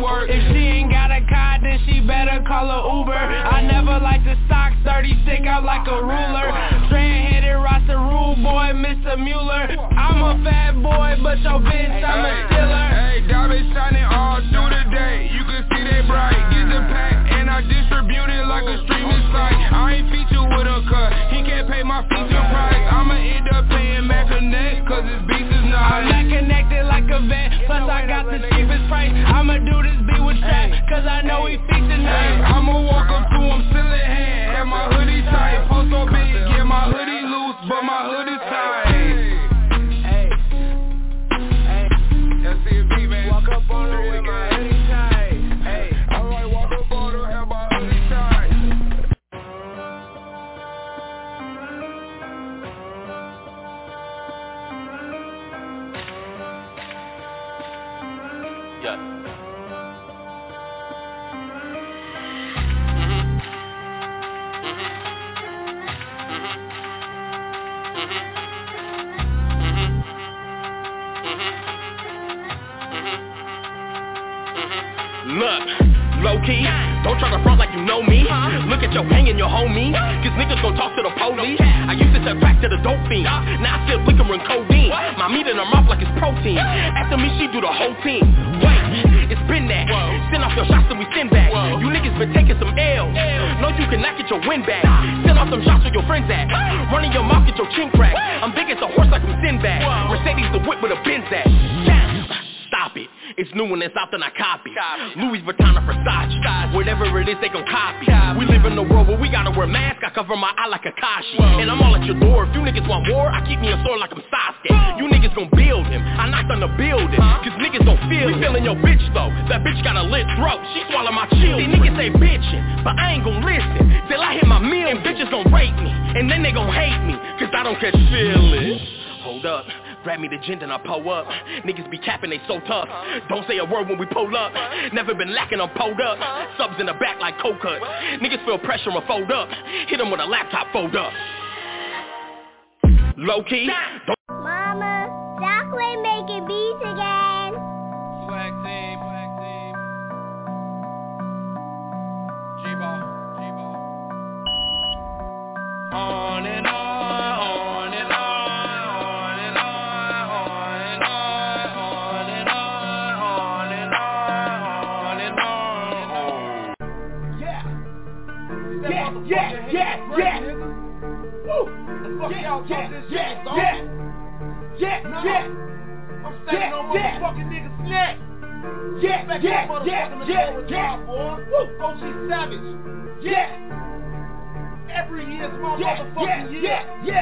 work. If she ain't got a car, then she better call her Uber. I never like to stock 30 stick out like a ruler. Strand-headed roster rule boy, Mr. Mueller. I'm a fat boy, but your bitch, I'm a stealer. Hey, diamonds shining all through the day. You can see they bright. Get the pack and I distribute it like a streaming site. I ain't featured with a cut. He can't pay my feature price. I'ma end up paying Mac Connect, cause his beats is nice. I'm not connected like a vet, plus I got the cheapest price. I'ma do this beat with Trap, cause I know he featured nice. I'ma walk up to him, still in hand, have my hoodie tight. Post so big, get my hoodie loose, but my hoodie tight. SCB, man. Walk up on her with my hoodie tight. Alright, walk up on her, have my hoodie tight. Yeah. Look, low-key, don't try to front like you know me. Look at your gang and your homie, cause niggas gon' talk to the police. I used to set back to the dope fiend, now I still liquor and codeine. My meat in her mouth like it's protein. After me, she do the whole team. Wait, it's been that. Send off your shots and we send back. You niggas been taking some L's. No, you cannot get your win back. Send off some shots where your friends at. Running your mouth, get your chin cracked. I'm big as a horse like I'm Sinbad. Mercedes the whip with a Benz at. Stop it. It's new when it's out, then I copy. Louis Vuitton or Versace. Whatever it is, they gon' copy. We live in a world where we gotta wear masks. I cover my eye like Akashi. And I'm all at your door. If you niggas want war, I keep me a sword like I'm Sasuke. You niggas gon' build him. I knocked on the building. Cause niggas don't feel it. We feeling your bitch though. That bitch got a lit throat. She swallow my chill. See, niggas say bitchin', but I ain't gon' listen. Till I hit my meal, and bitches gon' rape me. And then they gon' hate me. Cause I don't catch feelings. Hold up. Grab me the gin and I pull up. Niggas be capping, they so tough. Don't say a word when we pull up. Never been lacking, I'm pulled up. Subs in the back like cold cut. Niggas feel pressure and fold up. Hit them with a laptop, fold up. Low key. Mama, Jacqueline making beats again. Swag team. G-ball. On and on. Yeah. Woo. Yeah. I'm standing on motherfucking niggas' neck. Yeah. Woo. OG Savage. Yeah. Every year's my motherfucking year.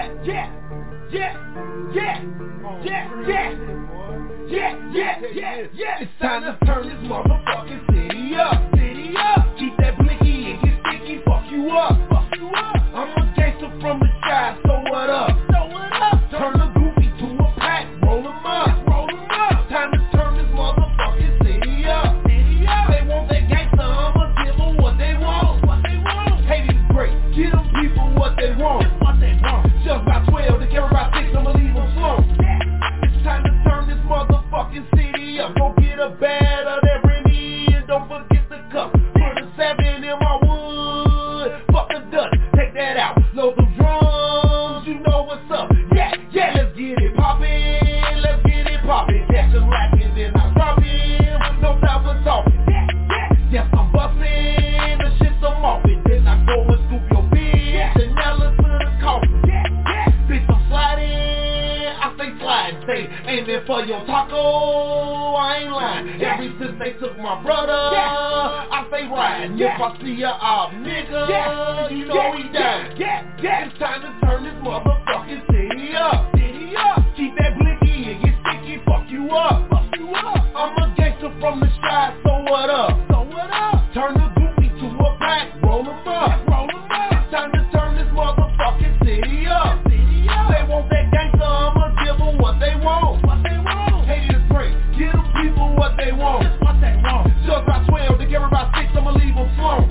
Yeah. It's time to turn this motherfucking city up. Keep that blicky and get sticky. Fuck you up. I'm a gangster from the sky, so what up? Turn the goofy to a pack, roll 'em up. Time to turn this motherfucking city up. They want that gangster, I'ma give 'em what they want. Hate is great, give them people what they want. Just about 12, they carry about 6, I'ma leave them slow. It's time to turn this motherfucking city up. Go get a bad of that Remy and don't forget the cup. Put a 7 in my wood, fuck the dust, take that out. Load them drums, you know what's up. Yeah, let's get it poppin'. Catch them lacking, then I drop in with no time for talking. Yes, I'm bustin', the shit's I'm off it. Then I go and scoop your bitch and nail her to the coffin. Bitch, I'm sliding, I stay sliding. Stay aiming for your taco, I ain't lying. Ever since they took my brother, I stay riding. If I see ya, nigga, you know he died. It's time to turn this motherfucking city up. Keep that blicky and get sticky, fuck you up. I'm a gangster from the sky, so what up? Turn the goofy to a pack, roll 'em up. It's time to turn this motherfucking city up. They want that gangster, I'ma give 'em what they want. Hate is great, give them people what they want. Just about 12, they carry about 6, I'ma leave them slow.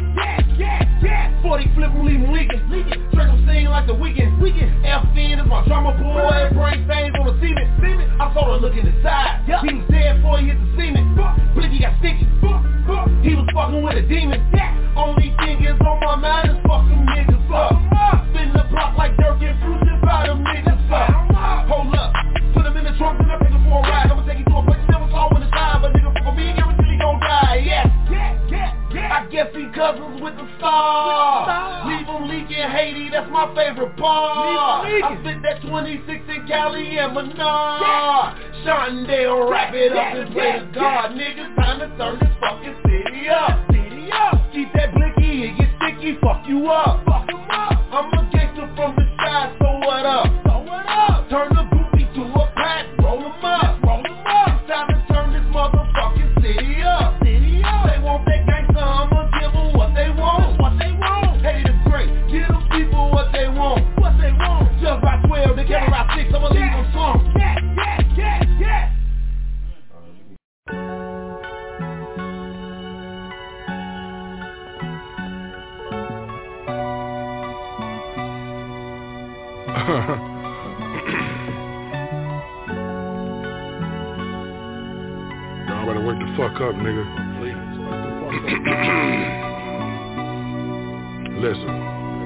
40 flip 'em, leave them leaking. Trick 'em sing like the weekend. FN is my drummer boy, brain stains on the cement. I saw her look in the side. He was dead before he hit the cement. Blicky got sticky. the demons. Only thing is on my mind is fuck them niggas up. Spin the block like Dirk and Bruce and buy them niggas up. Hold up, put them in the trunk and I take them for a ride. I'ma take you to a place never saw when it's time, but nigga for me, everything he gon' die. Yeah. I guess he cousins with the star. Leave him leaking Haiti, that's my favorite part. I spit that 26 in Cali and Menard. Shondale, wrap it up and pray to God. Niggas, time to turn this fucking city up. Keep that blicky, it get sticky, fuck you up. I'm a gangster from the side, so what up? Turn the booty to a pack, roll 'em up. Time to turn this motherfucking city up. They want that gangster, I'ma give them what they want. Hey, the great, give them people what they want. Just by 12, they get around 6, I'ma leave them slump. Yeah. Y'all better wake the fuck up, nigga. Listen.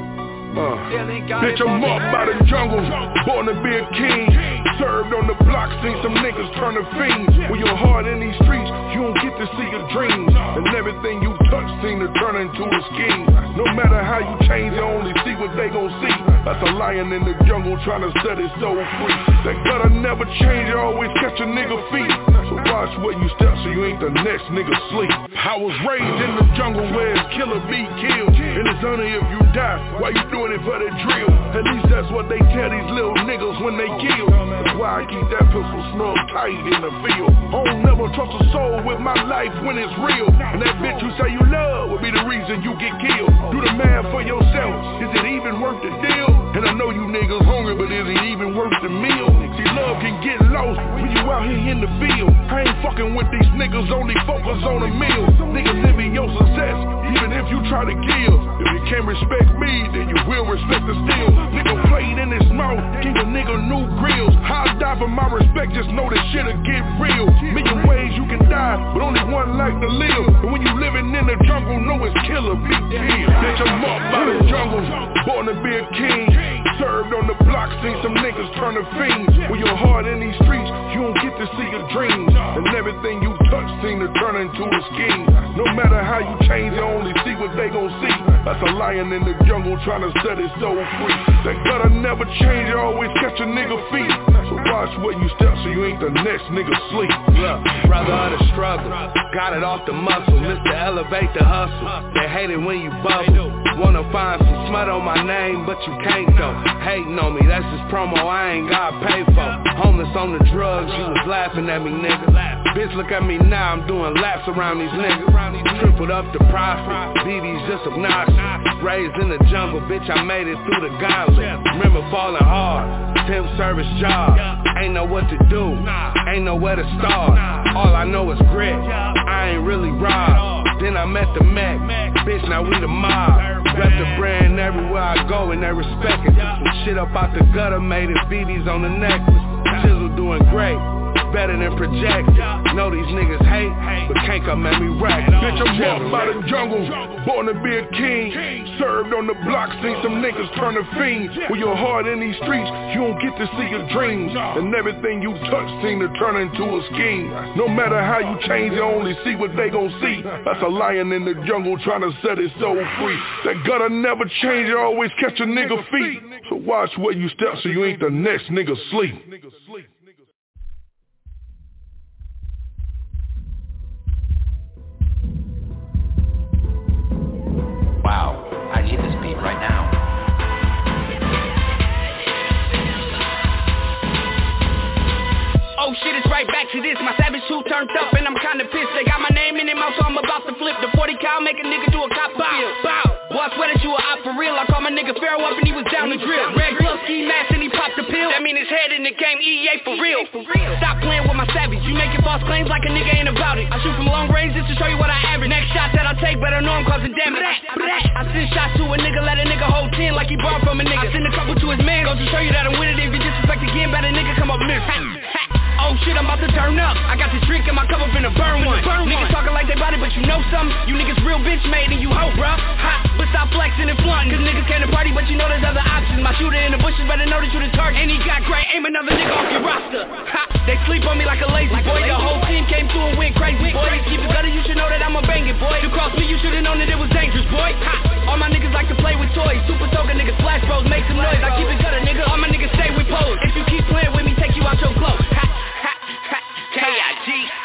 Bitch, I'm up by the jungle, born to be a king. Served on the block, seen some niggas turn to fiends. When you're hard in these streets, you don't get to see your dreams. And everything you touch seem to turn into a scheme. No matter how you change, you only see what they gon' see. That's a lion in the jungle trying to set his soul free. That gutter never change, you always catch a nigga feet. So watch where you step so you ain't the next nigga sleep. I was raised in the jungle where it's killer be killed. And it's only if you die, why you doing it for the drill? At least that's what they tell these little niggas when they kill. That's why I keep that pistol snug tight in the field. I don't never trust a soul with my life when it's real. And that bitch you say you love will be the reason you get killed. Do the math for yourself, is it even worth the deal? And I know you niggas hungry, but is it even worth the meal? See, love can get lost when you out here in the field. I ain't fucking with these niggas, only focus on the meal. Niggas live in your success, even if you try to kill. If you can't respect me, then you will respect the steel. Nigga played in his mouth, give a nigga new grills. I'll die for my respect, just know this shit'll get real. Million ways you can die, but only one life to live. And when you living in the jungle, know it's killer, big deal. Bitch, I'm up by the jungle, born to be a king. Served on the block, seen some niggas turn to fiends. When you're hard in these streets, you don't get to see your dreams. And everything you touch seem to turn into a scheme. No matter how you change, you only see what they gon' see. That's a lion in the jungle trying to set his soul free. That gutter never change, you always catch a nigga feet. So watch where you step so you ain't the next nigga sleep. Look, brother of the struggle, got it off the muscle, Mr. Elevate the hustle. They hate it when you bubble. Wanna find some smut on my name, but you can't though. Hating on me, that's just promo I ain't gotta pay for. Homeless on the drugs, you was laughing at me, nigga. Bitch, look at me now, I'm doing laps around these niggas. Tripled up the profit, BD's just obnoxious. Raised in the jungle, bitch, I made it through the gauntlet. Remember falling hard, temp service job. Ain't know what to do, ain't know where to start. All I know is grit, I ain't really robbed. Then I met the Mac, bitch, now we the mob. Rep the brand everywhere I go and they respect it. Took some shit up out the gutter, made it BD's on the necklace. Chisel doing great, better than projected. Know these niggas hate, but can't come at me right. Bitch, I'm up by the jungle, born to be a king. Served on the block, seen some niggas turn to fiends. When you're hard in these streets, you don't get to see your dreams. And everything you touch seem to turn into a scheme. No matter how you change, you only see what they gon' see. That's a lion in the jungle trying to set his soul free. That gutter never change, you always catch a nigga feet. So watch where you step so you ain't the next nigga sleep. Wow, I need this beat right now. Oh shit, it's right back to this. My savage shoe turned up and I'm kinda pissed. They got my name in their mouth, so I'm about to flip. The 40 cal make a nigga do a cop bow. Boy, I swear that you a op for real. I called my nigga Pharaoh up and he was down the drill. Red glove, ski mask and he popped the pill. That mean his head in the game, EA for real. Stop playing with my savage. You making false claims like a nigga ain't about it. I shoot from long range just to show you what I average. Next shot that I take, better know I'm causing damage. I send shots to a nigga, let a nigga hold 10 like he borrowed from a nigga. I send a couple to his man, go to show you that I'm with it. If you disrespect again, better nigga come up miss. Oh shit, I'm about to turn up. I got this drink in my cup, I'm finna burn one. Niggas talking like they bought it, but you know something. You niggas real bitch made and you hoe, bruh. Hot, but stop flexing and flaunting. Cause niggas came to party, but you know there's other options. My shooter in the bushes better know that you the target. And he got great aim, another nigga off your roster. Ha, they sleep on me like a lazy boy. The whole team came through and went crazy, boy. Keep it gutter, you should know that I'm a bang it, boy. You crossed me, you should've known that it was dangerous, boy. Ha, all my niggas like to play with toys. Super token niggas, flash bros, make some noise. I keep it gutter, nigga. All my niggas stay with pose. If you keep playing with me, take you out your clothes. Ha, ha, ha, K-I-G.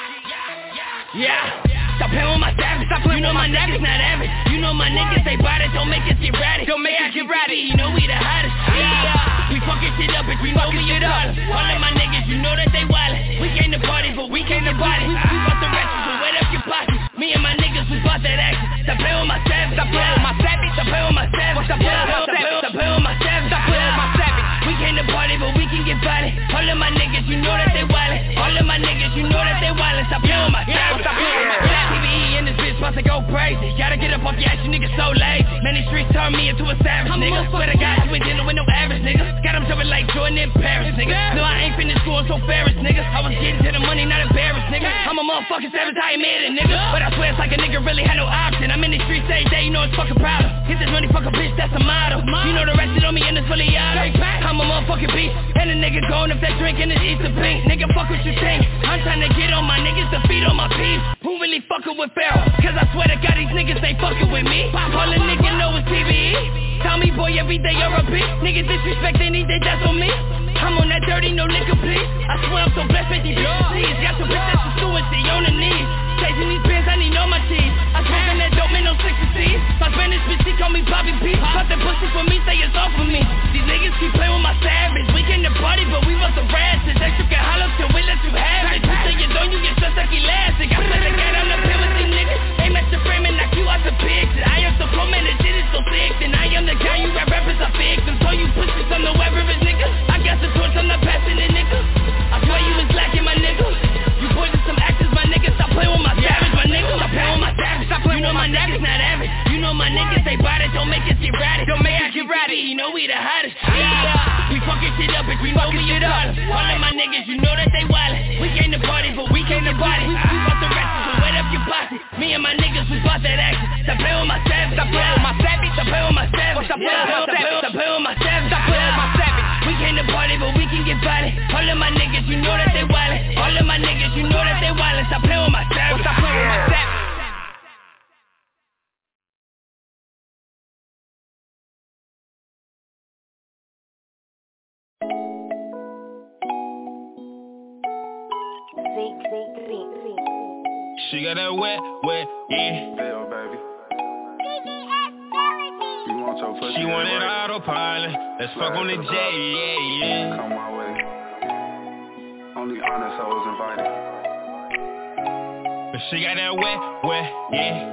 Yeah. Stop playing with my savage, stop playing. You know my niggas not average. You know my niggas, they bought it, don't make us get ratty. Don't make us get ratty, you know we the hottest. Yeah. We fucking shit up, bitch, we know we it up. All of my niggas, you know that they wildin'. We came to party, but we came to party. We bought the rest, so wet up your pocket. Me and my niggas, we bought that action. Stop playing with my savage, stop playing with my savage. Stop playing with my savage, stop playing with my savage. Stop playing with my savage, stop playing with my savage. We came to party, but we can get body. All of my niggas, you know that they wildin'. All of my niggas, you know that they wildin'. Stop playing with my savage, stop playing with my savage. TVE in this bitch, about to go crazy. Gotta get up off your ass, you niggas so lazy. Man, these streets turn me into a savage, nigga. Swear to God, you ain't dealing with no average, nigga. Got them jumping like Jordan in Paris, nigga. No, I ain't finished school, I'm so Ferris, nigga. I was getting to the money, not embarrassed, nigga. I'm a motherfucking savage, I admit it, nigga. But I swear it's like a nigga really had no option. I'm in these streets every day, you know it's fucking proud of. Hit this money, fuck a bitch, that's a motto. You know the rest it on me and it's fully out. I'm a motherfucking beast, and a nigga going if they drinking it's Easter pink. Nigga, fuck what you think. I'm trying to get on my niggas to feed on my peeps. Who really fucking with Pharaoh? Cause I swear to God these niggas ain't fucking with me. All a nigga know is TVE. Tell me boy every day you're a bitch. Nigga disrespect they need their death on me. I'm on that dirty no liquor please. I swear I'm so blessed with these bitches please. Got some bitches that's pursuing shit on the knees. Chasing these pins I need all my cheese. I smoking that dope man no 60C's. My Spanish bitch she call me Bobby P. Pop that pussy for me say it's off of me. These niggas keep playing with my savage. We came to party but we want the ratchets. That you can holler till we let you have it. You say you don't you get just like elastic. I swear to God I'm the pin with these niggas. Aim at your frame and knock you out the picture. I am so cold man the shit is so sick. And I am the guy you rap rappers are fixing. So you pussies on the web rivers nigga. I got the torch I'm not passing it nigga. I swear you was lacking my nigga. You poison some actors my nigga. Stop playing with my savage my nigga. Stop playing with my savage. Stop playing with my niggas not average. You know my niggas they bought it. Don't make us get ratty. Don't make us get ratty. You know we the hottest. Yeah. We fucking shit up bitch. We know we it up. All of my niggas you know that they wildin'. We came to party but we came to party. We bought the rest so wet up your pocket. Me and my niggas we bought that action. Stop playing with my savage. Stop playing with my savage. Stop playing with my savage. Stop playing with my savage. Stop playing with my savage. Stop playing with my savage. We came to party but we can get body. All of my niggas you know that they wildin'. All of my niggas you know that they wildin'. Stop playing with my savage. Stop playing with my savage. She got that wet, yeah. Bill, baby. You want your pussy? She wanted autopilot. Let's fuck on the J, yeah. Come my way. Only honest hoes invited. She got that wet, yeah.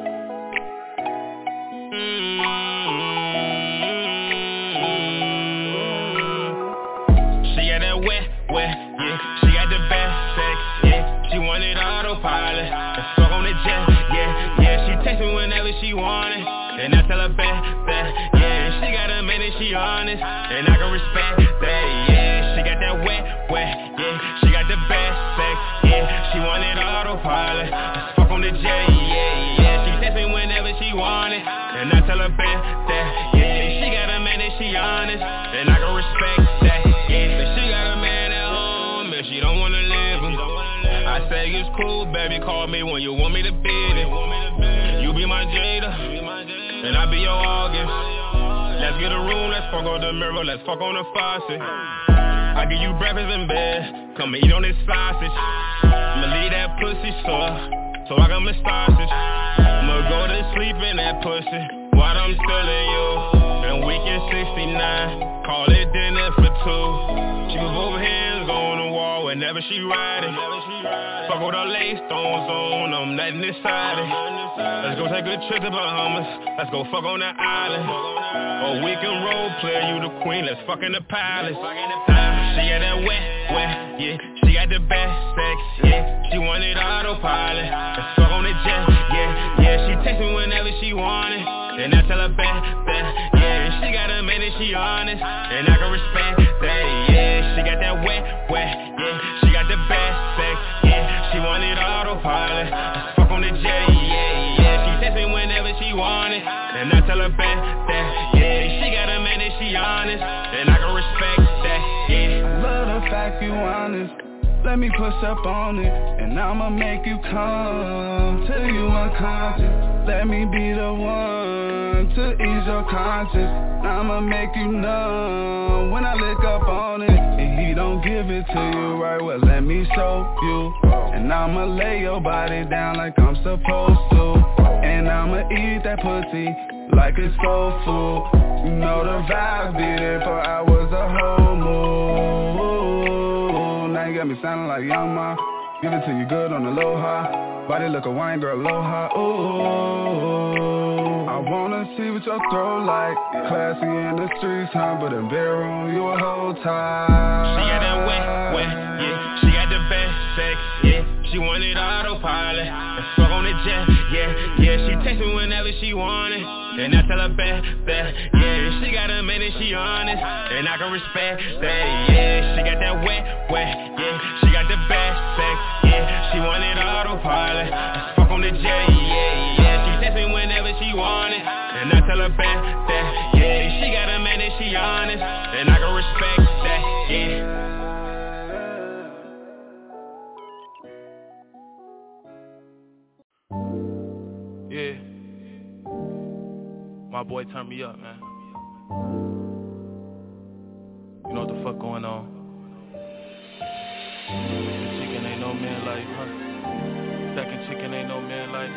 She got that wet, yeah. She got the best sex, yeah. She wanted autopilot. Let's fuck on the jet, yeah. She text me whenever she want it, and I tell her back, yeah. She got a minute, she honest, and I can respect that, yeah. She got that wet, yeah. She got the best sex, yeah. She wanted autopilot. Let's fuck on the jet, yeah. She text me whenever she want it, and I tell her back that, yeah. She got a minute, she honest, and I can respect that, yeah. But she got a man at home, and she don't wanna live him. I say it's cool, baby, call me when you want me to beat it. You be my Jada, and I be your August. Let's get a room, let's fuck on the mirror, let's fuck on the faucet. I give you breakfast in bed, come eat on this sausage. I'ma leave that pussy sore, so I can massage it. I'ma go to sleep in that pussy, while I'm still in you. And weekend 69, call it dinner for two. She move over hands on the wall whenever she riding. Fuck with her lace stones on, I'm nothing excited. Let's go take a trip to Bahamas, let's go fuck on the island. Or we can role play, you the queen, let's fuck in the palace. She got that wet, yeah. She got the best sex, yeah. She wanted autopilot, let's fuck on the jet, yeah. She text me whenever she want it, and I tell her back, yeah. She got a minute, she honest, and I can respect that, yeah. She got that wet, yeah. She got the best sex. And I tell her back that, yeah, she got a man and she honest, and I can respect that, yeah. I love the fact you honest. Let me push up on it, and I'ma make you come till you unconscious. Let me be the one to ease your conscience. I'ma make you numb when I lick up on it. And he don't give it to you right, well let me show you. And I'ma lay your body down like I'm supposed to. And I'ma eat that pussy like it's soul food. You know the vibe be there for hours, a whole mood. Now you got me sounding like Young Ma. Give it to you good on the low high. Body look a wine girl, aloha. Ooh, I wanna see what your throat like. Classy in the streets, huh? But in bedroom you a whole time. She got that wet, yeah. She got the best sex, yeah. She wanted autopilot. Let's fuck on the jet, yeah. She text me whenever she want it. And I tell her back, yeah. She got a man and she honest, and I can respect that, yeah. She got that wet, yeah. She got the best sex, yeah. She wanted autopilot. Let's fuck on the jet, yeah. She text me whenever she want it, and I tell her back that, yeah. She got a man and she honest, and I can respect that, yeah. Yeah, my boy turned me up, man. You know what the fuck going on? Chicken ain't no man like, huh? Second chicken ain't no man like.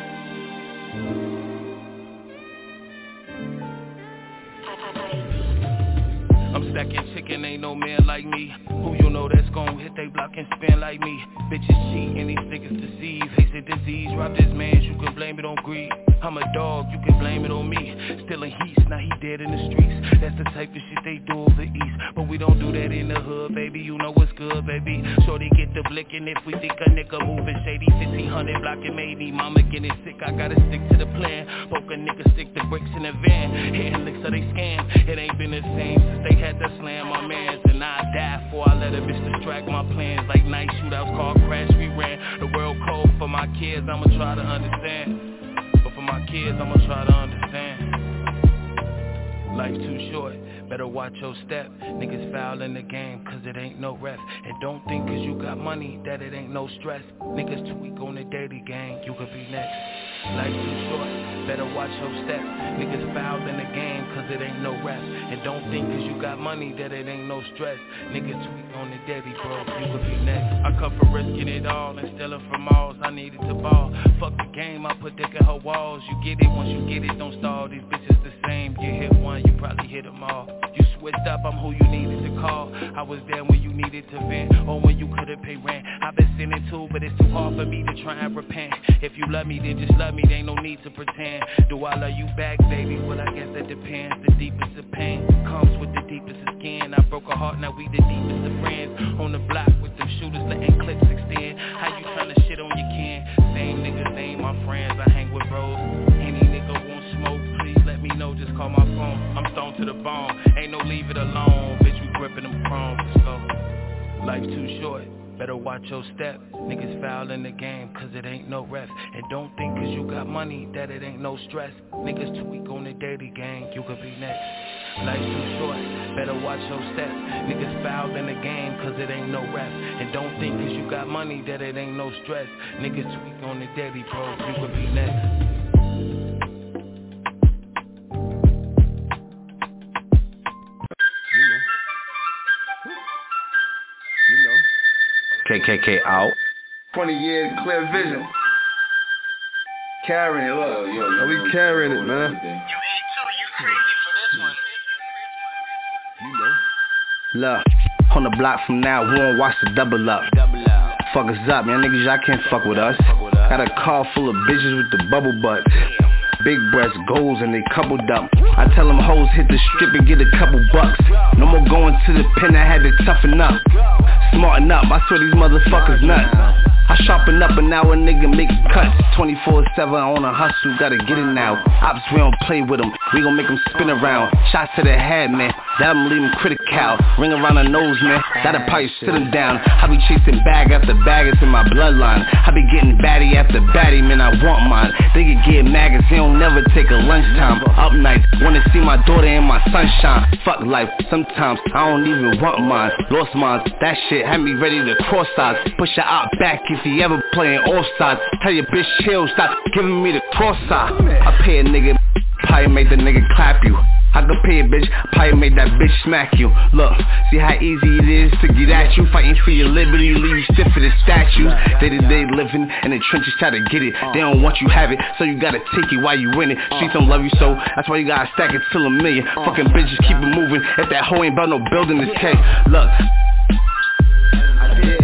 I'm stacking chicken, ain't no man like me. Who you know that's gon' hit they block and spin like me? Bitches cheat and these niggas deceive. Haste a disease, rob this man, you can blame it on greed. I'm a dog, you can blame it on me. Still in heat, now he dead in the streets. That's the type of shit they do over east. But we don't do that in the hood, baby, you know what's good, baby. Shorty get the blickin' if we think a nigga moving shady. 1500 blockin' maybe, mama getting sick, I gotta stick to the plan. Poke a nigga, stick the bricks in the van. Hitting licks so they scam, it ain't been the same since they had to slam my mans. And I die before I let a bitch distract my plans. Like night shootouts, car crash, we ran. The world cold for my kids, I'ma try to understand. But for my kids, I'ma try to understand. Life too short, better watch your step. Niggas foul in the game, cause it ain't no ref. And don't think cause you got money, that it ain't no stress. Niggas too weak on the daily gang, you could be next. Life too short, better watch your step. Niggas foul in the game, cause it ain't no ref. And don't think cause you got money, that it ain't no stress. Niggas too weak on the daily, bro, you could be next. I come for risking it all and stealing from alls. I needed to ball, fuck the game, I put dick in her walls. You get it, once you get it, don't stall. These bitches the same, you hit one, you probably hit them all. You switched up, I'm who you needed to call. I was there when you needed to vent, or when you couldn't pay rent. I've been sinning too, but it's too hard for me to try and repent. If you love me, then just love me, there ain't no need to pretend. Do I love you back, baby? Well, I guess that depends. The deepest of pain comes with the deepest of skin. I broke a heart, now we the deepest of friends. On the block with them shooters, letting clips extend. How you tryna shit on your kin? Same niggas, ain't my friends, I hang with bros. Any nigga want smoke, please let me know, just call my phone. I'm stoned to the bone, ain't no leave it alone. Bitch, we gripping them chrome, let's go. Life too short, better watch your step. Niggas foul in the game, cause it ain't no ref. And don't think cause you got money, that it ain't no stress. Niggas too weak on the daily gang, you could be next. Life too short, better watch your step. Niggas foul in the game, cause it ain't no ref. And don't think cause you got money, that it ain't no stress. Niggas too weak on the daily, bro, you could be next. KKK out. 20 years, clear vision. Carrying it, look. Yo, we carrying it, man. Look, on the block from now, we won't watch the double up. Fuck us up, y'all niggas, y'all can't fuck with us. Got a car full of bitches with the bubble butts. Big breasts, goals, and they coupled up. I tell them hoes hit the strip and get a couple bucks. No more going to the pen, I had to toughen up. smarten up, I swear these motherfuckers nuts. I sharpen up and now a nigga make cuts 24/7 on a hustle, gotta get it now. Ops, we don't play with them, we gon' make them spin around. Shots to the head, man, that'll leave them critical. Ring around the nose, man, that'll probably sit them down. I be chasing bag after bag, it's in my bloodline. I be getting baddie after baddie, man, I want mine. They can get maggots, they don't never take a lunchtime. Up nights, wanna see my daughter in my sunshine. Fuck life, sometimes I don't even want mine. Lost mine, that shit had me ready to cross sides. Push her out back if he ever playing offside. Tell your bitch chill, stop giving me the cross side. I pay a nigga, probably make the nigga clap you. I could pay a bitch, probably make that bitch smack you. Look, see how easy it is to get at you. Fighting for your liberty, leave you stiff for the statues. Day-to-day living in the trenches, try to get it. They don't want you have it, so you gotta take it while you win it. Streets don't love you, so that's why you gotta stack it till 1 million. Fucking bitches keep it moving. If that hoe ain't about no building, it's K. Look, I did.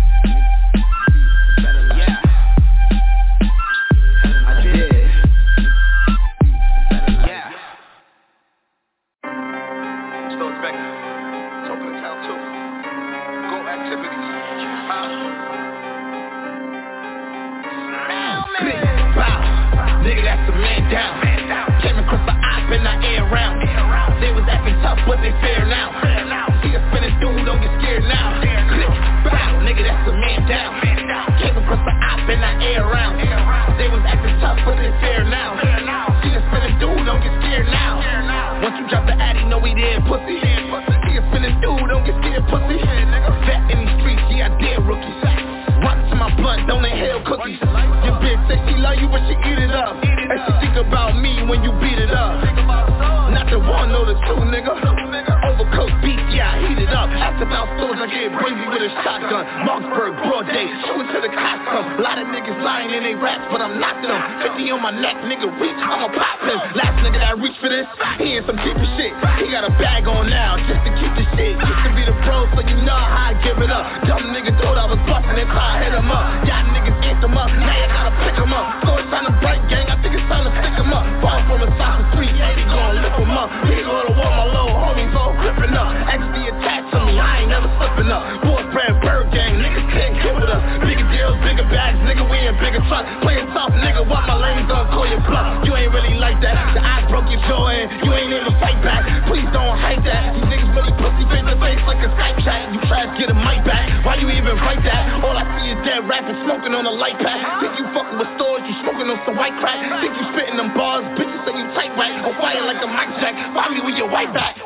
Nigga, that's a man down. Came across the op in the air round. They was acting tough, but they fair now. See a spinning dude, don't get scared now. Click, bow, nigga, that's a man down. Came across the op in the air round. They was acting tough, but they fair now. See a spinning dude, don't get scared now. Once you drop the addy, know we there, pussy. See a spinning dude, don't get scared, pussy. Vet in these streets, yeah, I dare rookies. Run to my blunt, don't inhale cookies. Your bitch say she love you, but she eat it up. And she think about me when you beat it up. Not the one or the two, nigga. Overcooked beef, yeah, I heat it up. After about stores, I get crazy with a shotgun. Marksburg, broad day, shoot to the cops come. A lot of niggas lying in they raps, but I'm knocking them. 50 on my neck, nigga, reach, I'ma pop him. Last nigga that reached for this, he in some deeper shit. He got a bag on now, just to keep the shit. Used to be the pro, so you know how I give it up. Dumb nigga thought I was busting it, so I hit him up. Y'all niggas ate them up, now you gotta pick them up. So it's time to break gang, I think it's time to stick them up. Fall from a side of 380, gon' lift them up. He go to war, my little homies all gripping up. XD attached to me, I ain't never slipping up. Boys brand bird gang, niggas can't get with us. Bigger deals, bigger bags, nigga, we in bigger trucks. Playing tough, nigga, while my lanes on, call your bluff. You ain't really like that, the eyes broke your jaw and you ain't even fight back. Please don't hide that, these niggas really pussy face to face like a Skype chat. You try to get a mic back, why you even write that? All I see is dead rapping, smoking on a light pack. Think you fucking with stores, you smoking on some white crack. Think you spitting them bars, bitches say you tight right. On fire like a mic check, find me with your white back.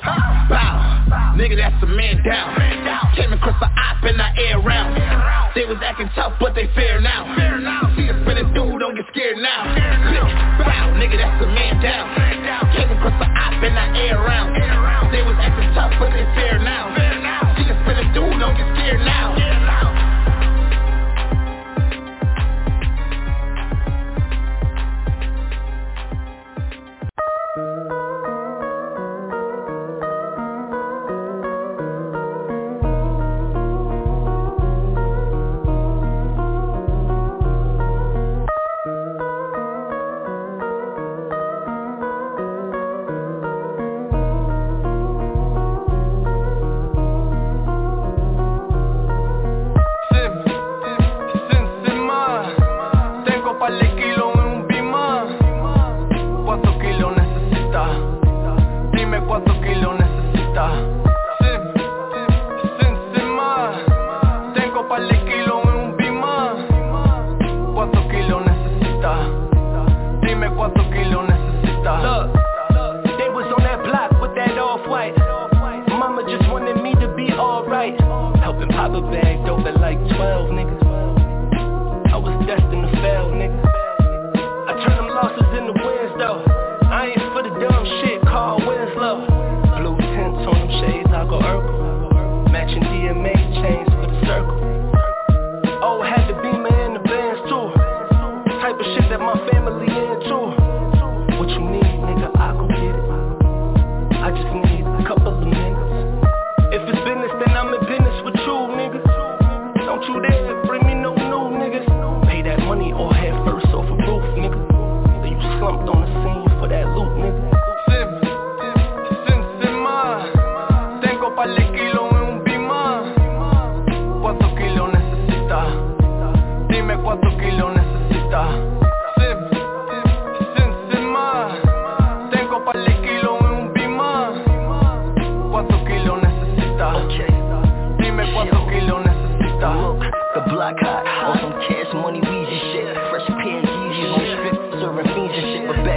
Bow, nigga, that's a man down. Came across the op in the air round. They was acting tough, but they fair now. See a spinning dude, don't get scared now. Bow, nigga, that's a man down. Came across the op in the air round. They was acting tough, but they fair now. See a spinning dude, don't get scared now.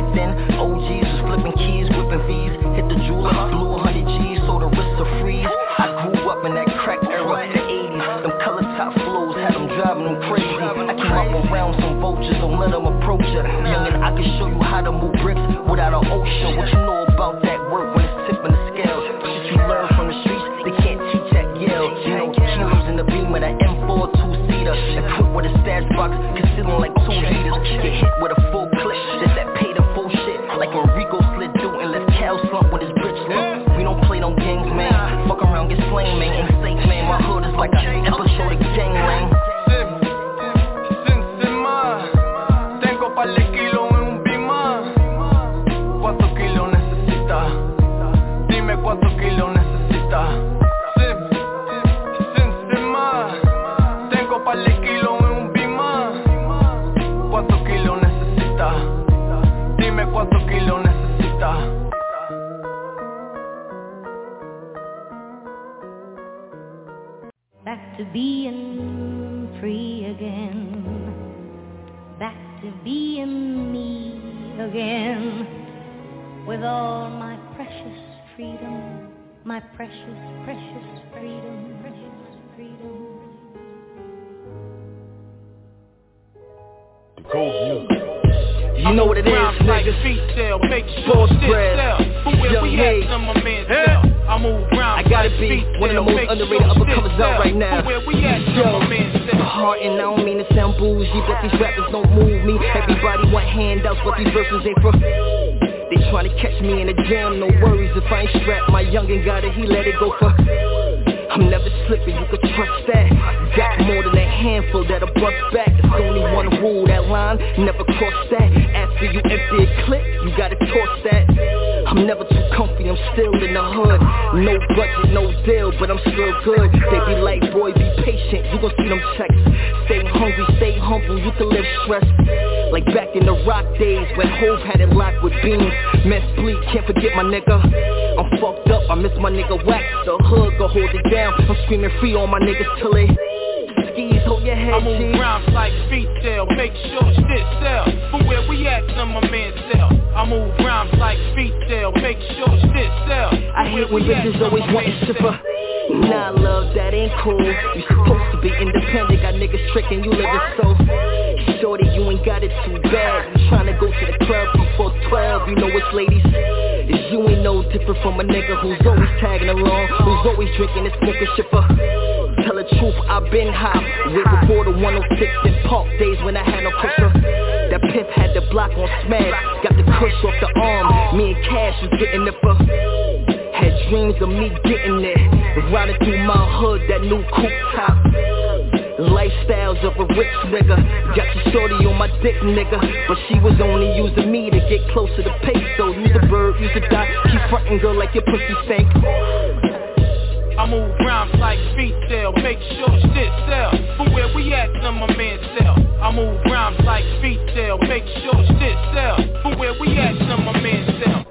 back then, OGs was flipping keys, whipping V's. Hit the jeweler, blew 100 G's, so the wrists are freeze. I grew up in that crack era, the 80s. Them color top flows had them driving them crazy. I came up around some vultures, don't let them approach ya. Youngin', I can show you how to move bricks without an ocean. What you know about that work when it's tipping the scales? Shit you learn from the streets, they can't teach at Yale. You know, kilos in the beam of that M4 2-seater. Equipped with a stash box, concealing like 2 liters. Get hit with a full clip, that's that pay the full shit. Like when Rico slid through and left Cal slump with his bitch look. We don't play no games, man. Fuck around, get slain, man. Ain't safe, man. My hood is like an episode of Gangland. Tengo par de kilos en un Beamer. ¿Cuántos kilos necesitas? Dime cuántos kilos necesitas. Sin más. Tengo par de kilos en un Beamer. ¿Cuántos kilos necesitas? Dime cuántos kilos necesitas. Back to being free again. Back to being me again. With all my precious freedom. My precious, precious freedom. Precious freedom. The gold music. You know what it is, niggas. Full spread, young Hayes. I gotta be one of the most underrated uppercomers out right now. Yo, heart and I don't mean to sound bougie, but these rappers don't move me. Everybody want handouts, but these verses ain't for. They tryna catch me in a jam, no worries if I ain't strapped. My youngin' got it, he let it go for. I'm never slipping, you can trust that. Got more than a handful that'll bust back. There's only one rule, that line, never cross that. After you empty a clip, you gotta toss that. I'm never too comfy, I'm still in the hood. No budget, no deal, but I'm still good. They be like, boy, be patient, you gon' see them checks. Stay hungry, stay humble, you can live stressed. Like back in the rock days when Hov had it locked with beans. Mess bleed, can't forget my nigga. I'm fucked up, I miss my nigga Wax. The hood go hold it down. I'm screaming free on my niggas till they skis, hold your head, I move rounds like feet tail, make sure shit sell. But where we at, some my man sell. I move rounds like feet tail, make sure shit sell. I hate when bitches always want a shipper. Nah, love, that ain't cool. You supposed to be independent, got niggas tricking, you living so. Shorty, you ain't got it too bad. You tryna go to the club before 12, you know it's ladies. Is you ain't no different from a nigga who's always tagging along, who's always drinking and smoking shipper. Tell the truth, I've been high. Way before the 106 and Park days when I had no cushion. That pimp had the block on smash, got the cush off the arm. Me and Cash was getting it for. Had dreams of me getting it. Riding through my hood, that new coupe top. Lifestyles of a rich nigga. Got your shorty on my dick, nigga. But she was only using me to get closer to peso. Use a bird, use a dot. Keep frontin', girl, like your pussy stank. I move rounds like feet tail, make sure shit sell. But where we at, some my man sell. I move rounds like feet tail, make sure shit sell. But where we at, some my man sell.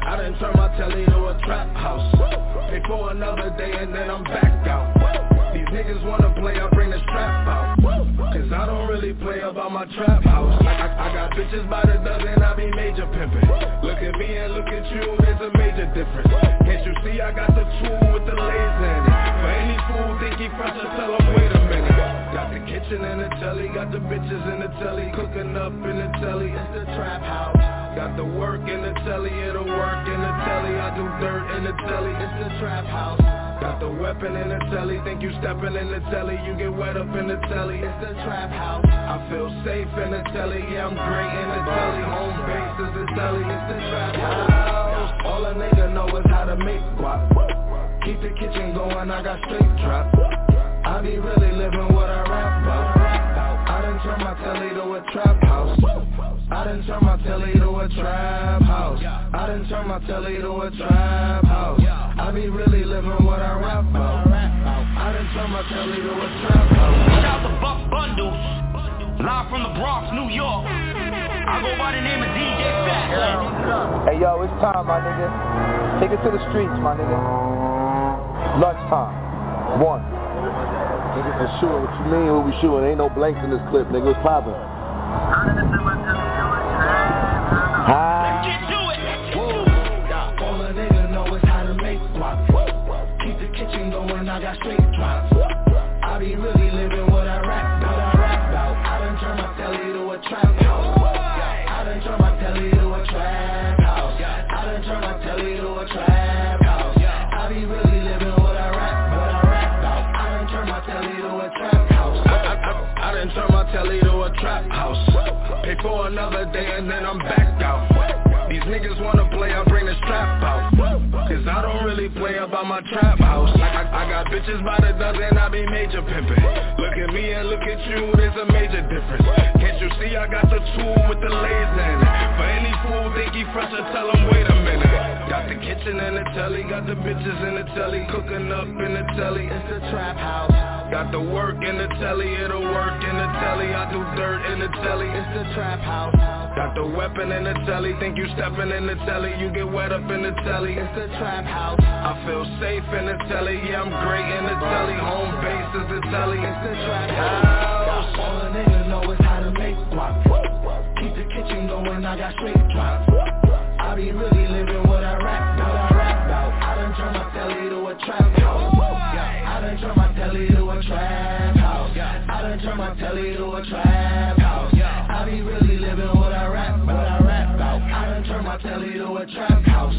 Turn my telly to a trap house. Pay for another day and then I'm back out. These my trap house. I got bitches by the dozen, I be major pimpin'. Look at me and look at you, there's a major difference. Can't you see I got the tool with the laser in it? For any fool think he fresh, I tell him wait a minute. Got the kitchen and the telly, got the bitches in the telly, cooking up in the telly, it's the trap house. Got the work in the telly, it'll work in the telly, I do dirt in the telly, it's the trap house. Got the weapon in the telly, think you stepping in the telly, you get wet up in the telly, it's the trap house. I feel safe in the telly, yeah I'm great in the telly, home base is the telly, it's the trap house. All a nigga know is how to make guap. Keep the kitchen going, I got straight drop. I be really living what I rap about. I done turn my telly to a trap house. I done turn my telly to a trap house. I done turn my telly to a trap house. I be really living what I rap about. I done turn my telly to a trap house. Shout out to Buck Bundles, live from the Bronx, New York. I go by the name of DJ Fat. Hey yo, it's time, my nigga. Take it to the streets, my nigga. Lunchtime. 1. Nigga for sure, what you mean what we shooting? Ain't no blanks in this clip, nigga, what's poppin'? Let's get to it. All a nigga know is how to make guap. Keep the kitchen going, I got straight drops. I be really living what I rap about. I done turn my telly to a trap house. I done turn my telly to a trap house. I done turn my telly to a trap house. I be really living what I rap about. I done turn my telly to a trap house. I done turn my telly to a trap house. Pay for another day and then I'm back out. These niggas wanna play, I bring the strap out. Cause I don't really play about my trap house. I got bitches by the dozen, I be major pimpin'. Look at me and look at you, there's a major difference. Can't you see I got the tool with the laser in it? For any fool think he fresh, I tell him wait a minute. Got the kitchen and the telly, got the bitches in the telly, cooking up in the telly, it's the trap house. Got the work in the telly, it'll work in the telly, I do dirt in the telly, it's the trap house. Got the weapon in the telly, think you stepping in the telly, you get wet up in the telly, it's the trap house. I feel safe in the telly, yeah I'm great in the telly, home base is the telly, it's the trap house. All a nigga know is how to make guap. Keep the kitchen going, I got straight drops. I be really living what I rap about. I done turn my telly to a trap house. I done turn my telly to a trap house. I done turn my telly to a trap house. I be really living what I rap about. I done turn my telly to a trap house.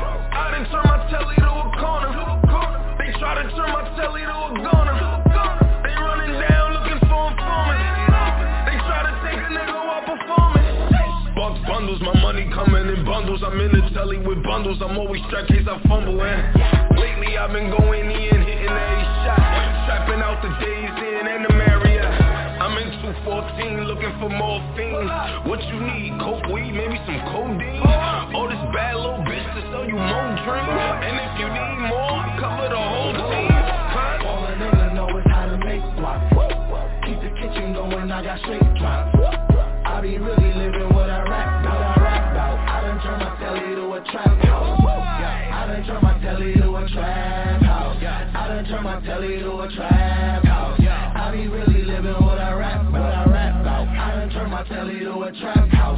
I done turn my telly to a corner. They try to turn my telly to a goner. They running down looking for informant. They try to take a nigga while performing. Bucks bundles, my money coming in bundles. I'm in the telly with bundles. I'm always strapped case I fumble in. Lately I've been going in, hitting every shot. Strapping out the days in and the Marriott. I'm in 214 looking for morphine. What you need? Coke, weed, maybe some codeine. Oh, this bad little bitch to sell you more dreams. And if you need more, I cover the whole team. All a nigga know is how to make guap. Keep the kitchen going, I got straight drops. I be really living what I rap about. I done turn my telly to a trap house. I done turn my telly to a trap house. I done turn my telly to a trap house. I be really living what I rap about. I done turn my telly to a trap house.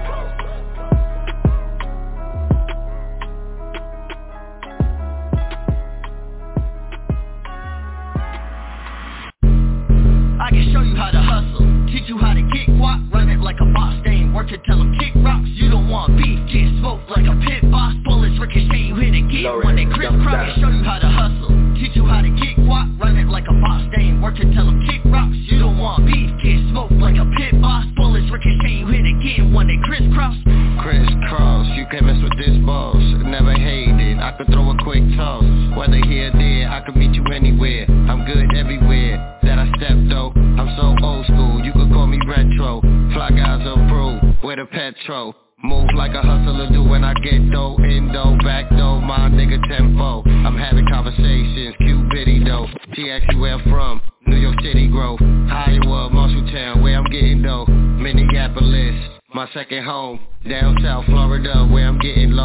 I can show you how to hustle, teach you how to kick guap, run it like a boss, they ain't work it, tell them kick rocks. You don't want beef, get smoked like a pit boss, bullets ricochet, you hit again when they crisscross. I can show you how to hustle, teach you how to kick guap, run it like a boss, they ain't work it, tell them kick rocks. You don't want beef, get smoked like a pit boss, bullets ricochet, you hit again when they crisscross. Crisscross, you can't mess with this boss, never hated, I could throw a quick toss. Whether here or there, I could meet you anywhere, I'm good everywhere that I step though. I'm so old school, you could call me retro. Fly guys approve, with a petrol. Move like a hustler do when I get dough. Indo, back dough, my nigga tempo. I'm having conversations, cute bitty though. She asked me where I'm from, New York City Grove, Iowa, Marshalltown, where I'm getting dough. Minneapolis, my second home. Down south Florida, where I'm getting low.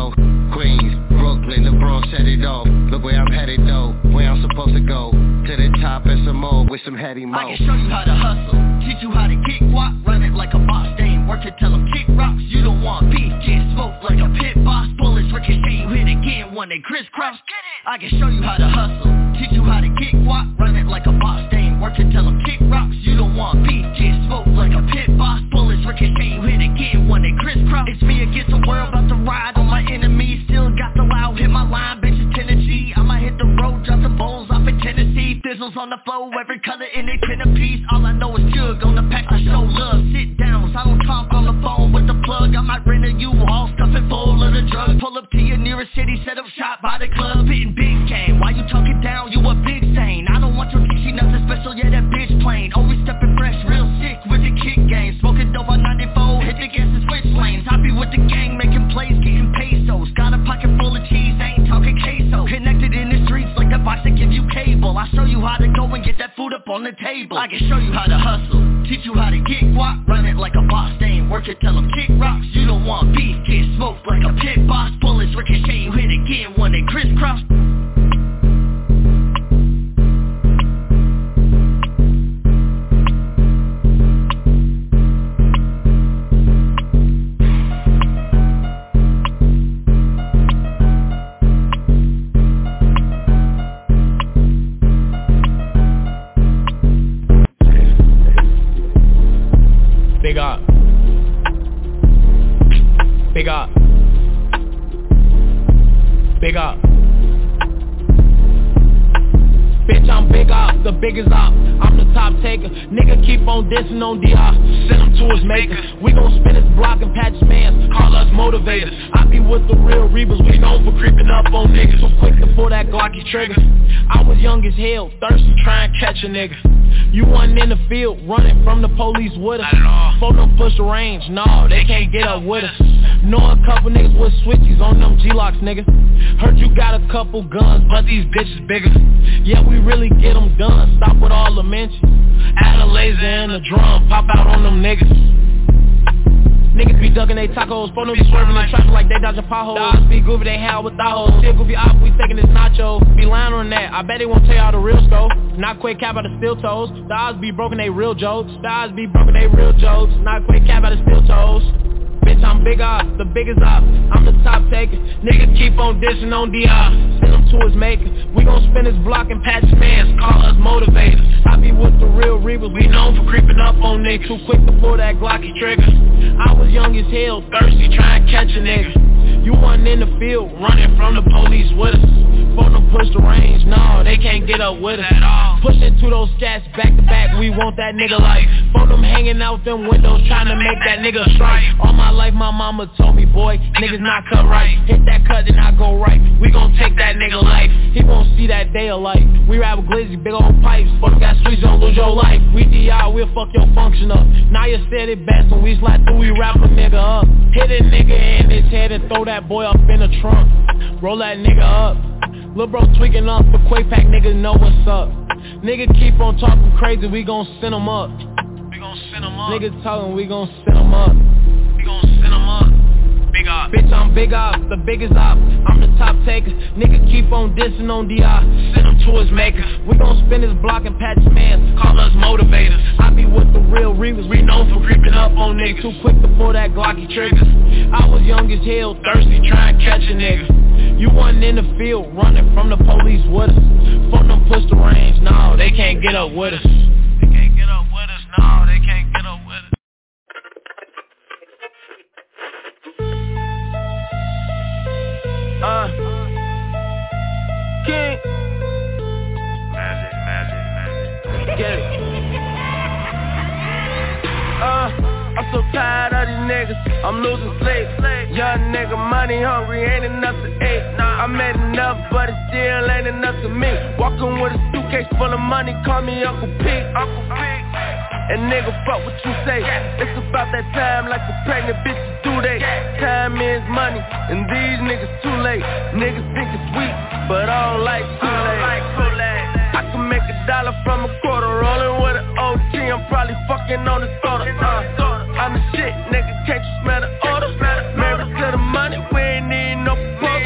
Queens, Brooklyn, the Bronx set it off. Look where I'm headed though, where I'm supposed to go. To the top and some more with some heady mo. I can show you how to hustle, teach you how to get guap. Run it like a boss, they ain't working, tell them kick rocks. You don't want beef, get smoked like a pit boss. Bullets ricochet, you hit again when they crisscross. I can show you how to hustle, teach you how to get guap. Run it like a boss, they ain't working, tell them kick rocks. You don't want beef, get smoked like a pit boss. Bullets ricochet, you hit again when they crisscross. It's me against the world, about to ride on my enemies. Still got the loud, hit my line, bitches 10 to G. I might hit the road, drop the bowls off in Tennessee. Thizzles on the flow, every color in it, 10 a piece. All I know is jug on the pack, I show love. Sit downs, I don't talk on the phone with the plug. I might rent a U-Haul, stuff it full of the drugs. Pull up to your nearest city, set up shop by the club. Hitting big game, why you talking down, you a big stain. I don't want your she nothing special, yeah that bitch plain. Always stepping fresh, real sick with the kick game. Smoking dope on 94, hit the gas and switch lanes. I be with the gang, making plays, getting pesos. Got a pocket full of cheese, ain't talking queso. Connected in the streets like the box that give you cable. I show you how to go and get that food up on the table. I can show you how to hustle, teach you how to get guap. Run it like a boss, they ain't working, tell them kick rocks. You don't want beef, get smoked like a pit boss. Bullets ricochet, you hit again when they crisscross. Big up. Big up. Big up. Bitch, I'm big up, the biggest up. I'm the top taker. Nigga keep on dissing on DR. Send him to his maker. We gon' spin his block and patch mans. Call us motivators. I be with the real reapers. We known for creeping up on niggas. So quick to pull that Glocky trigger. I was young as hell, thirsty, trying to catch a nigga. You wasn't in the field, running from the police with us. Phone them push the range, nah, they can't get up with us. Know a couple niggas with switchies on them G-locks, nigga. Heard you got a couple guns, but these bitches bigger. Yeah, we really get them done, stop with all the mentions. Add a laser and a drum, pop out on them niggas. Niggas be ducking they tacos, phone them be swerving in traffic like they dodging potholes. Dogs be goofy, they hell with thoughts. Still goofy op, we taking this nacho. Be lying on that, I bet they won't tell y'all the real scope. Not quick cap out of steel toes. The odds be broken, they real jokes. The odds be broken, they real jokes. Not quick cap out of steel toes. Bitch, I'm big up, the biggest up. I'm the top taker. Niggas keep on dissing on DR. Send him to his maker. We gon' spin his block and patch fans. Call us motivators. I be with the real reapers. We known for creeping up on niggas. Too quick to pull that Glocky trigger. I was young as hell, thirsty, trying to catch a nigga. You wasn't in the field, running from the police with us. Phone them push the range, no, they can't get up with us. Pushing to those scats back to back, we want that nigga life. Phone them hanging out them windows, trying to make that nigga strike. All my life my mama told me, boy, niggas not cut right. Hit that cut, then I go right. We gon' take that nigga life. He won't see that day of light. We rap with glizzy, big old pipes. Fuck got streets, don't lose your life. We DR, we'll fuck your function up. Now you said it best when we slide through, we wrap a nigga up. Hit a nigga in his head and throw that boy up in the trunk. Roll that nigga up. Lil' bro tweaking up, the Quay Pack niggas know what's up. Nigga keep on talking crazy, we gon' send him up. We gon' send him up. Niggas talking, we gon' send him up. We gon' send him up. Big up. Bitch, I'm big up, the biggest up. I'm the top taker. Nigga keep on dissing on DR. Send him to his maker. We gon' spin his block and patch mans. Call us motivators. I be with the real reapers. We known for creeping up on niggas. Too quick to pull that Glocky trigger. I was young as hell, thirsty, trying to catch a nigga. You wasn't in the field, running from the police with us. Phone them push the range, no, they can't get up with us. They can't get up with us, no, they can't get up with us. King. Magic. Get it. I'm so tired of these niggas, I'm losing sleep. Young nigga, money hungry, ain't enough to eat. I made enough, but it still ain't enough to me. Walking with a suitcase full of money, call me Uncle Pete. And nigga, fuck what you say. It's about that time like the pregnant bitches do they. Time is money, and these niggas too late. Niggas think it's weak, but I don't like Kool-Aid. I can make $1 from a quarter, rolling with an OG. I'm probably fucking on the soda. I'm the shit, nigga, can't you smell the odor? Married to the money, we ain't need no proposal.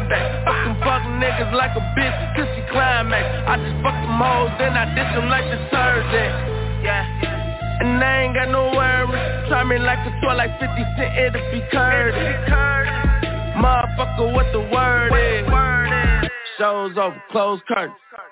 back. Fuck niggas like a bitch till she climax. I just fuck them hoes, then I dish them like detergent. Yeah. And I ain't got no worries. Try me like a toy, like 50 Cent, it'll be Curtis. Motherfucker, what the word is? Show's over, close curtains.